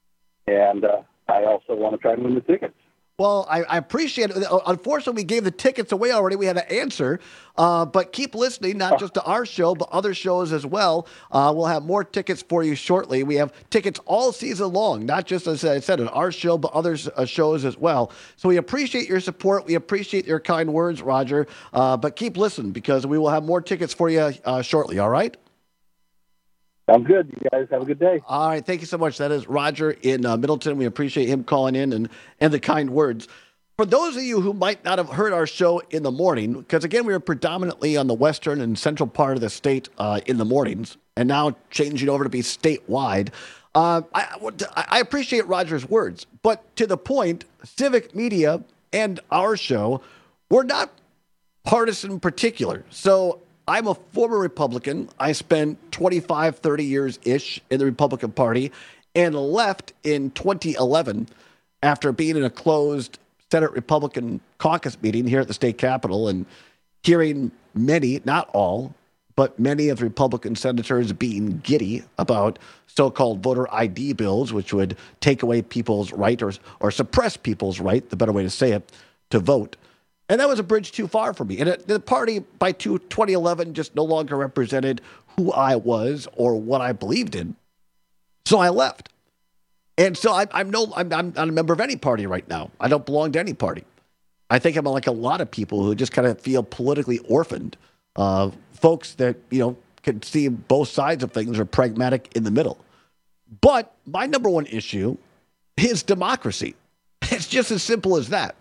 And uh, I also want to try and win the tickets. Well, I, I appreciate it. Unfortunately, we gave the tickets away already. We had to answer. Uh, but keep listening, not just to our show, but other shows as well. Uh, we'll have more tickets for you shortly. We have tickets all season long, not just, as I said, on our show, but other uh, shows as well. So we appreciate your support. We appreciate your kind words, Roger. Uh, but keep listening, because we will have more tickets for you uh, shortly, all right? Sounds good. You guys have a good day. All right. Thank you so much. That is Roger in uh, Middleton. We appreciate him calling in and, and the kind words. For those of you who might not have heard our show in the morning, because, again, we were predominantly on the western and central part of the state uh, in the mornings, and now changing over to be statewide, uh, I, I appreciate Roger's words. But to the point, Civic Media and our show, we're not partisan particular. So I'm a former Republican. I spent twenty-five, thirty years-ish in the Republican Party and left in twenty eleven after being in a closed Senate Republican caucus meeting here at the state capitol and hearing many, not all, but many of the Republican senators being giddy about so-called voter I D bills, which would take away people's right or, or suppress people's right, the better way to say it, to vote. And that was a bridge too far for me. And it, the party by two, twenty eleven just no longer represented who I was or what I believed in. So I left. And so I, I'm no, I'm, I'm not a member of any party right now. I don't belong to any party. I think I'm like a lot of people who just kind of feel politically orphaned. Uh, folks that, you know, can see both sides of things, are pragmatic in the middle. But my number one issue is democracy. It's just as simple as that.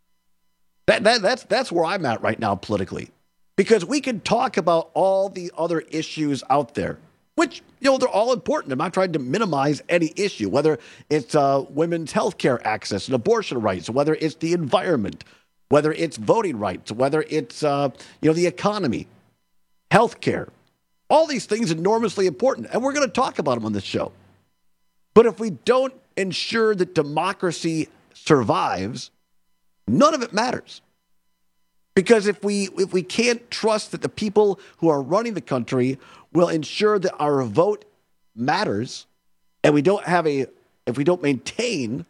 That, that that's that's where I'm at right now politically, because we can talk about all the other issues out there, which, you know, they're all important. I'm not trying to minimize any issue, whether it's uh, women's health care access and abortion rights, whether it's the environment, whether it's voting rights, whether it's uh, you know the economy, health care. All these things are enormously important, and we're going to talk about them on this show. But if we don't ensure that democracy survives, none of it matters. Because if we if we can't trust that the people who are running the country will ensure that our vote matters, and we don't have a if we don't maintain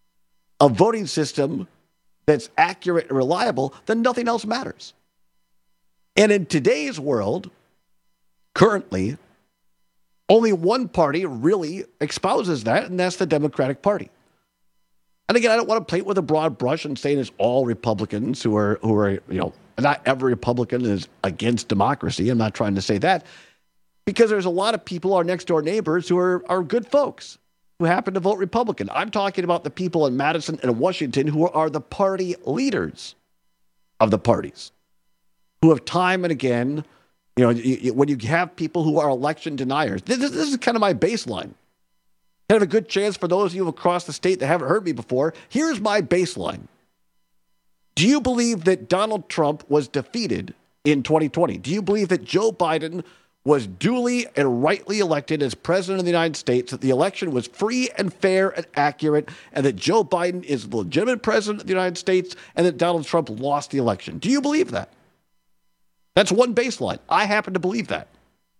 a voting system that's accurate and reliable, then nothing else matters. And in today's world, currently, only one party really espouses that, and that's the Democratic Party. And again, I don't want to paint with a broad brush and saying it's all Republicans who are, who are, you know, not every Republican is against democracy. I'm not trying to say that, because there's a lot of people, our next door neighbors, who are, are good folks who happen to vote Republican. I'm talking about the people in Madison and Washington who are the party leaders of the parties, who have time and again, you know, you, you, when you have people who are election deniers, this, this is kind of my baseline. Kind of a good chance for those of you across the state that haven't heard me before. Here's my baseline. Do you believe that Donald Trump was defeated in twenty twenty? Do you believe that Joe Biden was duly and rightly elected as president of the United States, that the election was free and fair and accurate, and that Joe Biden is the legitimate president of the United States, and that Donald Trump lost the election? Do you believe that? That's one baseline. I happen to believe that.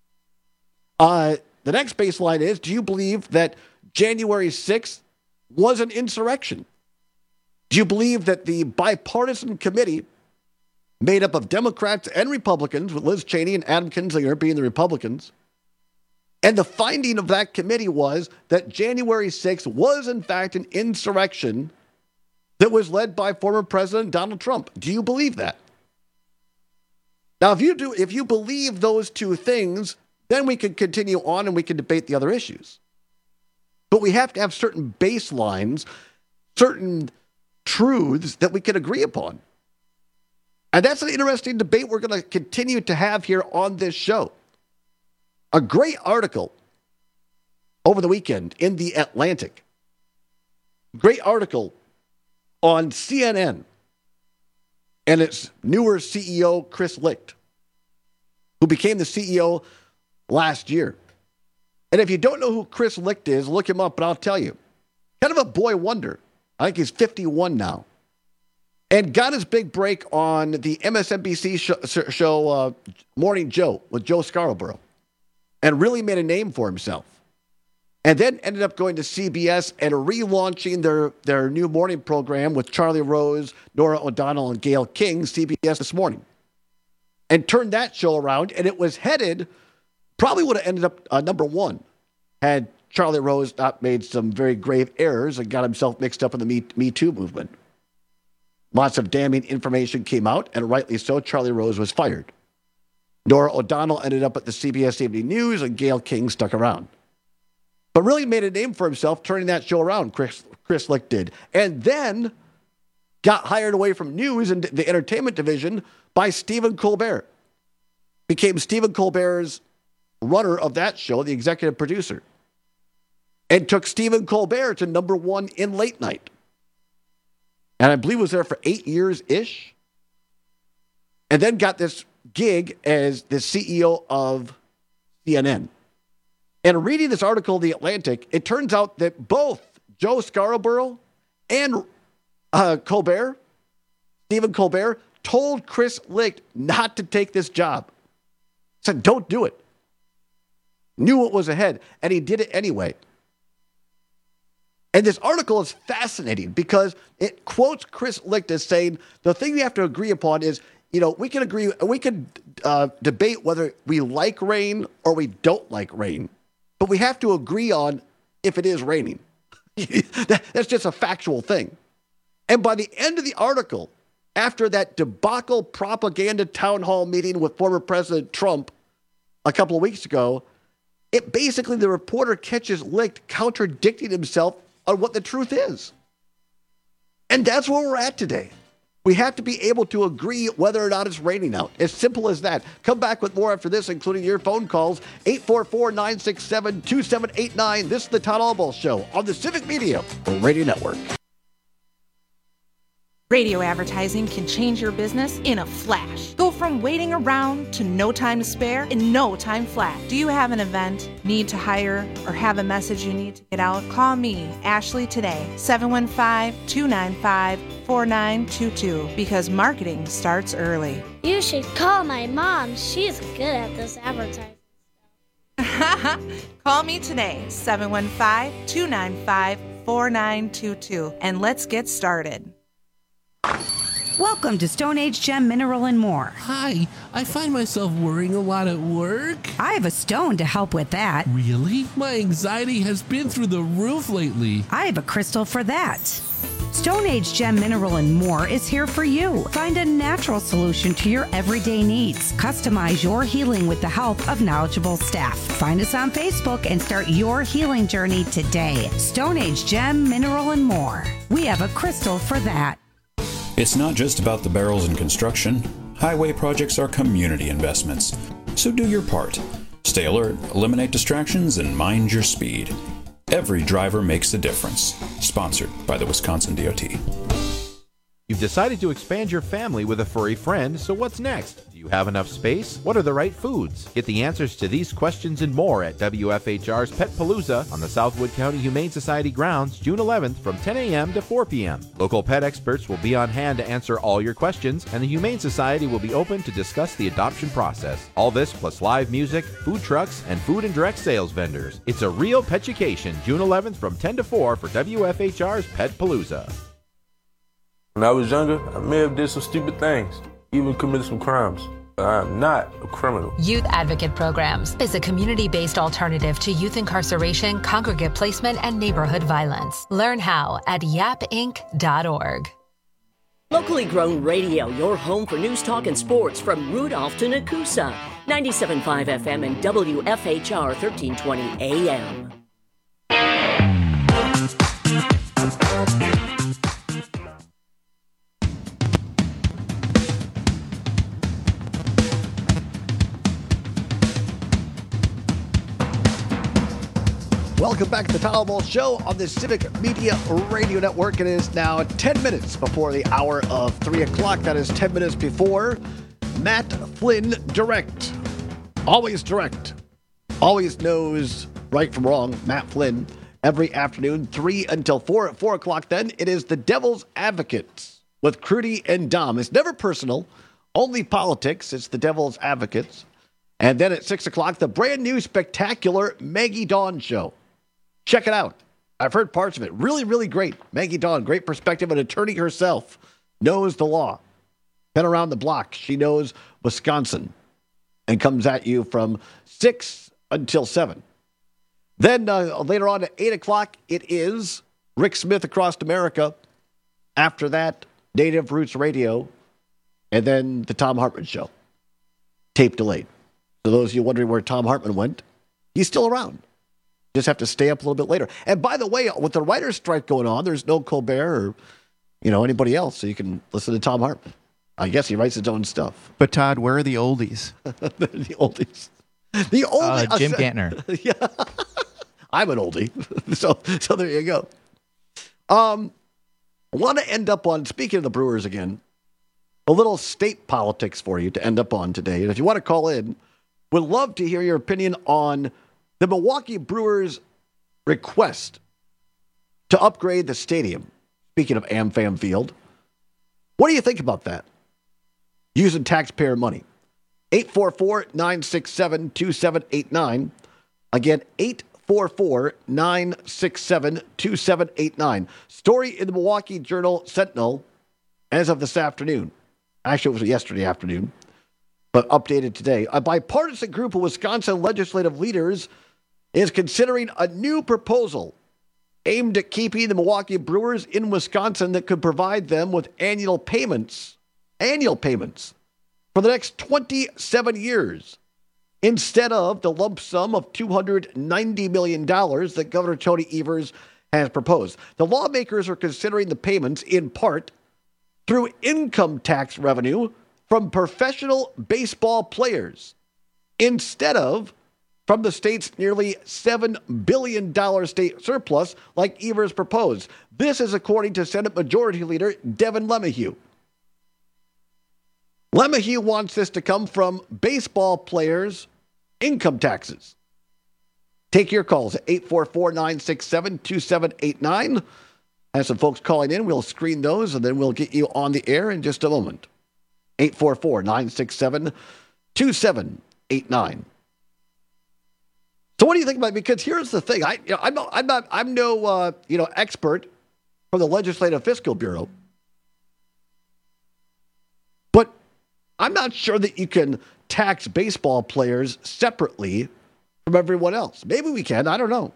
Uh, the next baseline is, do you believe that January sixth was an insurrection? Do you believe that the bipartisan committee made up of Democrats and Republicans, with Liz Cheney and Adam Kinzinger being the Republicans, and the finding of that committee was that January sixth was in fact an insurrection that was led by former President Donald Trump? Do you believe that? Now, if you do, if you believe those two things, then we can continue on and we can debate the other issues. But we have to have certain baselines, certain truths that we can agree upon. And that's an interesting debate we're going to continue to have here on this show. A great article over the weekend in The Atlantic. Great article on C N N and its newer C E O, Chris Licht, who became the C E O last year. And if you don't know who Chris Licht is, look him up, but I'll tell you. Kind of a boy wonder. I think he's fifty-one now. And got his big break on the M S N B C show, show uh, Morning Joe with Joe Scarborough. And really made a name for himself. And then ended up going to C B S and relaunching their, their new morning program with Charlie Rose, Nora O'Donnell, and Gayle King, C B S This Morning. And turned that show around, and it was headed, probably would have ended up uh, number one, had Charlie Rose not made some very grave errors and got himself mixed up in the Me, Me Too movement. Lots of damning information came out, and rightly so, Charlie Rose was fired. Nora O'Donnell ended up at the C B S Evening News, and Gayle King stuck around. But really made a name for himself turning that show around, Chris, Chris Licht did. And then got hired away from news and the entertainment division by Stephen Colbert. Became Stephen Colbert's runner of that show, the executive producer. And took Stephen Colbert to number one in late night. And I believe was there for eight years-ish. And then got this gig as the C E O of C N N. And reading this article in The Atlantic, it turns out that both Joe Scarborough and uh, Colbert, Stephen Colbert, told Chris Licht not to take this job. Said, don't do it. Knew what was ahead, and he did it anyway. And this article is fascinating because it quotes Chris Licht as saying, the thing we have to agree upon is, you know, we can agree, we can uh, debate whether we like rain or we don't like rain, but we have to agree on if it is raining. that, that's just a factual thing. And by the end of the article, after that debacle propaganda town hall meeting with former President Trump a couple of weeks ago, it basically, the reporter catches Licht contradicting himself on what the truth is. And that's where we're at today. We have to be able to agree whether or not it's raining out. As simple as that. Come back with more after this, including your phone calls. eight four four, nine six seven, two seven eight nine. This is the Todd Albaugh Show on the Civic Media Radio Network. Radio advertising can change your business in a flash. Go from waiting around to no time to spare in no time flat. Do you have an event, need to hire, or have a message you need to get out? Call me, Ashley, today, seven one five, two nine five, four nine two two, because marketing starts early. You should call my mom. She's good at this advertising. Call me today, seven one five, two nine five, four nine two two, and let's get started. Welcome to Stone Age Gem Mineral and More. Hi, I find myself worrying a lot at work. I have a stone to help with that. Really? My anxiety has been through the roof lately. I have a crystal for that. Stone Age Gem Mineral and More is here for you. Find a natural solution to your everyday needs. Customize your healing with the help of knowledgeable staff. Find us on Facebook and start your healing journey today. Stone Age Gem Mineral and More. We have a crystal for that. It's not just about the barrels in construction. Highway projects are community investments. So do your part. Stay alert, eliminate distractions, and mind your speed. Every driver makes a difference. Sponsored by the Wisconsin D O T. You've decided to expand your family with a furry friend, so what's next? Do you have enough space? What are the right foods? Get the answers to these questions and more at W F H R's Pet Palooza on the Southwood County Humane Society grounds June eleventh from ten a.m. to four p.m. Local pet experts will be on hand to answer all your questions, and the Humane Society will be open to discuss the adoption process. All this plus live music, food trucks, and food and direct sales vendors. It's a real petchucation June eleventh from ten to four for W F H R's Pet Palooza. When I was younger, I may have did some stupid things, even committed some crimes. But I am not a criminal. Youth Advocate Programs is a community-based alternative to youth incarceration, congregate placement, and neighborhood violence. Learn how at yap inc dot org. Locally grown radio, your home for news, talk, and sports from Rudolph to Nakusa. ninety-seven point five F M and W F H R thirteen twenty A M. Welcome back to the Tom Ball Show on the Civic Media Radio Network. It is now ten minutes before the hour of three o'clock. That is ten minutes before Matt Flynn Direct. Always direct. Always knows right from wrong. Matt Flynn, every afternoon, three until four. At four o'clock then, it is the Devil's Advocates with Crudy and Dom. It's never personal, only politics. It's the Devil's Advocates. And then at six o'clock, the brand new spectacular Maggie Dawn Show. Check it out. I've heard parts of it. Really, really great. Maggie Dawn, great perspective. An attorney herself, knows the law. Been around the block. She knows Wisconsin and comes at you from six until seven. Then uh, later on at eight o'clock, it is Rick Smith Across America. After that, Native Roots Radio. And then the Tom Hartman Show. Tape delayed. So those of you wondering where Tom Hartman went, he's still around. Just have to stay up a little bit later. And by the way, with the writer's strike going on, there's no Colbert or, you know, anybody else, so you can listen to Tom Hartman. I guess he writes his own stuff. But Todd, where are the oldies? The oldies. The oldie. Uh, Jim Gantner. Yeah. I'm an oldie. so, so there you go. Um, I want to end up on, speaking of the Brewers again, a little state politics for you to end up on today. And if you want to call in, would love to hear your opinion on the Milwaukee Brewers' request to upgrade the stadium. Speaking of AmFam Field, what do you think about that? Using taxpayer money. eight four four, nine six seven, two seven eight nine. Again, eight four four, nine six seven, two seven eight nine. Story in the Milwaukee Journal Sentinel as of this afternoon. Actually, it was yesterday afternoon, but updated today. A bipartisan group of Wisconsin legislative leaders is considering a new proposal aimed at keeping the Milwaukee Brewers in Wisconsin that could provide them with annual payments, annual payments for the next twenty-seven years, instead of the lump sum of two hundred ninety million dollars that Governor Tony Evers has proposed. The lawmakers are considering the payments in part through income tax revenue from professional baseball players, instead of from the state's nearly seven billion dollars state surplus like Evers proposed. This is according to Senate Majority Leader Devin LeMahieu. LeMahieu wants this to come from baseball players' income taxes. Take your calls at eight four four, nine six seven, two seven eight nine. Have some folks calling in. We'll screen those, and then we'll get you on the air in just a moment. eight four four, nine six seven, two seven eight nine. So what do you think about it? Because here's the thing. I, you know, I'm not, I'm not, I'm no, uh, you know, expert from the Legislative Fiscal Bureau. I'm not sure that you can tax baseball players separately from everyone else. Maybe we can. I don't know.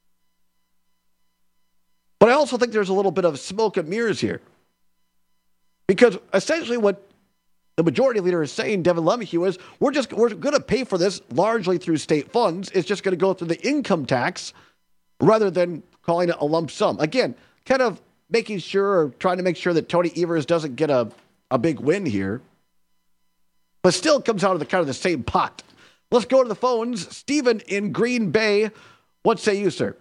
But I also think there's a little bit of smoke and mirrors here. Because essentially what the majority leader is saying, Devin LeMahieu, is we're just we're going to pay for this largely through state funds. It's just going to go through the income tax rather than calling it a lump sum. Again, kind of making sure or trying to make sure that Tony Evers doesn't get a, a big win here. But still comes out of the kind of the same pot. Let's go to the phones. Stephen in Green Bay. What say you, sir?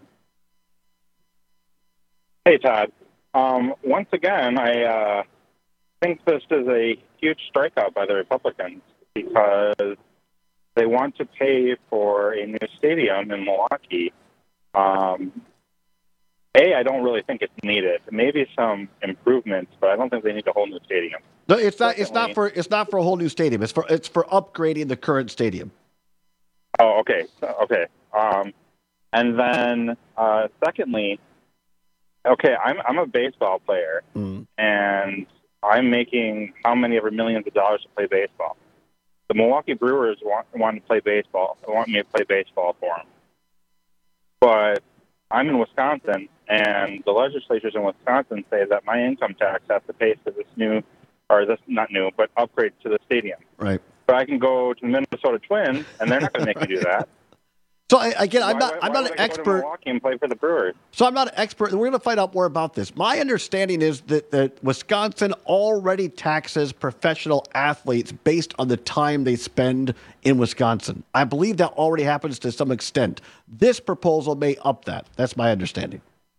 Hey, Todd. Um, once again, I uh, think this is a huge strikeout by the Republicans because they want to pay for a new stadium in Milwaukee. Um, a, I don't really think it's needed. Maybe some improvements, but I don't think they need a whole new stadium. No, it's not. It's not for. It's not for a whole new stadium. It's for. It's for upgrading the current stadium. Oh, okay, okay. Um, and then, uh, secondly, okay, I'm I'm a baseball player, mm. and I'm making how many ever millions of dollars to play baseball. The Milwaukee Brewers want want to play baseball. They want me to play baseball for them, but I'm in Wisconsin, and the legislatures in Wisconsin say that my income tax has to pay for this new, or this not new, but upgrade to the stadium. Right. But I can go to the Minnesota Twins, and they're not going to make me do that. So I, again, I'm why, not. Why, I'm why not would an I go expert. To Milwaukee and play for the Brewers. So I'm not an expert. We're going to find out more about this. My understanding is that, that Wisconsin already taxes professional athletes based on the time they spend in Wisconsin. I believe that already happens to some extent. This proposal may up that. That's my understanding.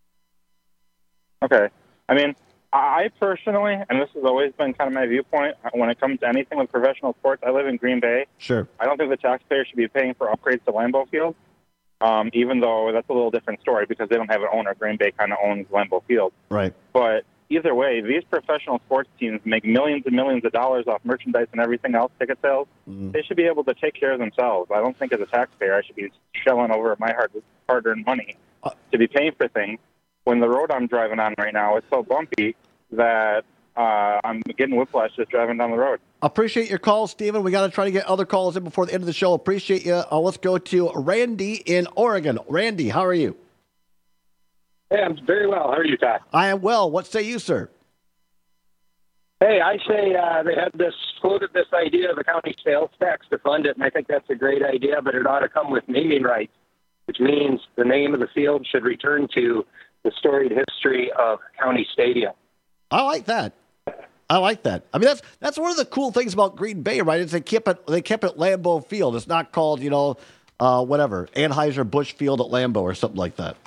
Okay. I mean, I personally, and this has always been kind of my viewpoint, when it comes to anything with professional sports, I live in Green Bay. Sure. I don't think the taxpayer should be paying for upgrades to Lambeau Field, um, even though that's a little different story because they don't have an owner. Green Bay kind of owns Lambeau Field. Right. But either way, these professional sports teams make millions and millions of dollars off merchandise and everything else, ticket sales. Mm. They should be able to take care of themselves. I don't think as a taxpayer I should be shelling over my hard, hard-earned money uh, to be paying for things when the road I'm driving on right now is so bumpy that uh, I'm getting whiplash just driving down the road. Appreciate your call, Stephen. We got to try to get other calls in before the end of the show. Appreciate you. Uh, let's go to Randy in Oregon. Randy, how are you? Hey, I'm very well. How are you, Todd? I am well. What say you, sir? Hey, I say uh, they had this floated this idea of a county sales tax to fund it, and I think that's a great idea, but it ought to come with naming rights, which means the name of the field should return to the storied history of County Stadium. I like that. I like that. I mean, that's that's one of the cool things about Green Bay, right? Is they kept it they kept it Lambeau Field. It's not called, you know, uh, whatever Anheuser-Busch Field at Lambeau or something like that.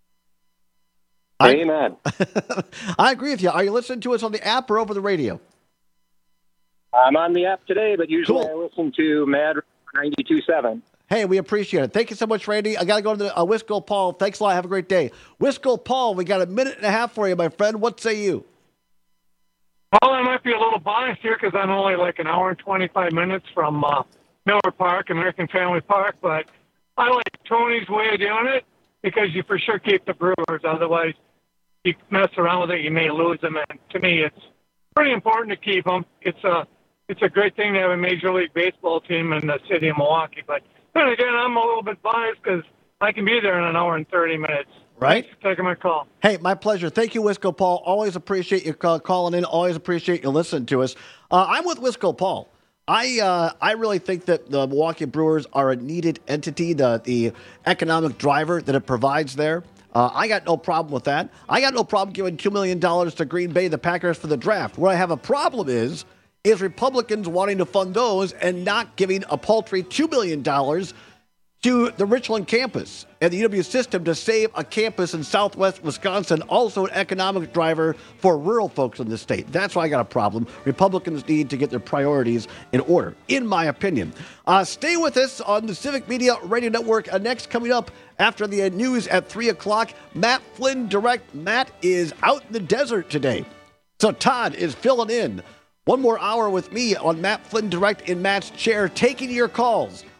Amen. I, I agree with you. Are you listening to us on the app or over the radio? I'm on the app today, but usually cool. I listen to Mad ninety-two point seven. Hey, we appreciate it. Thank you so much, Randy. I got to go to the uh, Wisco Paul. Thanks a lot. Have a great day. Wisco Paul, we got a minute and a half for you, my friend. What say you? Well, I might be a little biased here because I'm only like an hour and twenty-five minutes from uh, Miller Park, American Family Park, but I like Tony's way of doing it because you for sure keep the Brewers. Otherwise, you mess around with it, you may lose them. And to me, it's pretty important to keep them. It's a, it's a great thing to have a Major League Baseball team in the city of Milwaukee. But then again, I'm a little bit biased because I can be there in an hour and thirty minutes. Right. Thanks for taking my call. Hey, my pleasure. Thank you, Wisco Paul. Always appreciate you call, calling in. Always appreciate you listening to us. Uh, I'm with Wisco Paul. I uh, I really think that the Milwaukee Brewers are a needed entity, the, the economic driver that it provides there. Uh, I got no problem with that. I got no problem giving two million dollars to Green Bay, the Packers, for the draft. Where I have a problem is, is Republicans wanting to fund those and not giving a paltry two million dollars to the Richland campus and the U W system to save a campus in southwest Wisconsin, also an economic driver for rural folks in the state. That's why I got a problem. Republicans need to get their priorities in order, in my opinion. Uh, stay with us on the Civic Media Radio Network. Uh, next, coming up after the news at three o'clock, Matt Flynn Direct. Matt is out in the desert today, so Todd is filling in. One more hour with me on Matt Flynn Direct in Matt's chair, taking your calls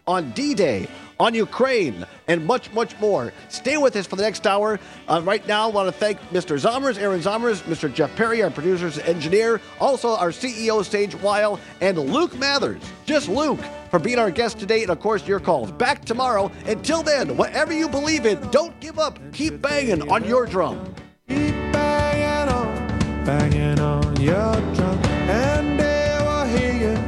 on D-Day, on Ukraine, and much, much more. Stay with us for the next hour. Uh, right now, I want to thank Mister Zommers, Aaron Zommers, Mister Jeff Perry, our producer's engineer, also our C E O, Sage Weil, and Luke Mathers, just Luke, for being our guest today, and of course, your calls. Back tomorrow. Until then, whatever you believe in, don't give up. Keep banging on your drum. Keep banging on, banging on your drum, and they will hear you.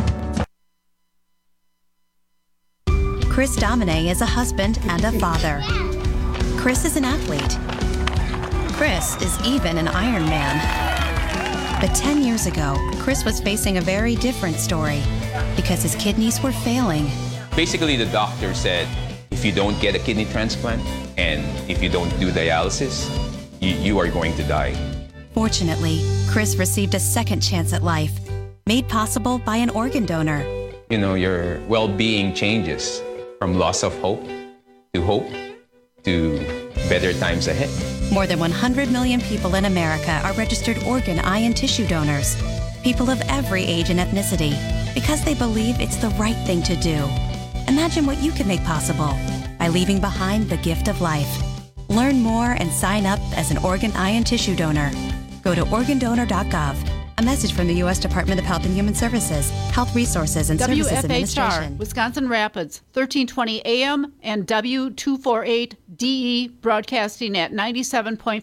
Chris Domine is a husband and a father. Chris is an athlete. Chris is even an Iron Man. But ten years ago, Chris was facing a very different story because his kidneys were failing. Basically, the doctor said, if you don't get a kidney transplant and if you don't do dialysis, you, you are going to die. Fortunately, Chris received a second chance at life, made possible by an organ donor. You know, your well-being changes from loss of hope to hope to better times ahead. More than one hundred million people in America are registered organ, eye, and tissue donors. People of every age and ethnicity, because they believe it's the right thing to do. Imagine what you can make possible by leaving behind the gift of life. Learn more and sign up as an organ, eye, and tissue donor. Go to organ donor dot gov. A message from the U S Department of Health and Human Services, Health Resources and W Services F H R, Administration. Wisconsin Rapids, thirteen twenty A M and W two forty-eight D E broadcasting at ninety-seven point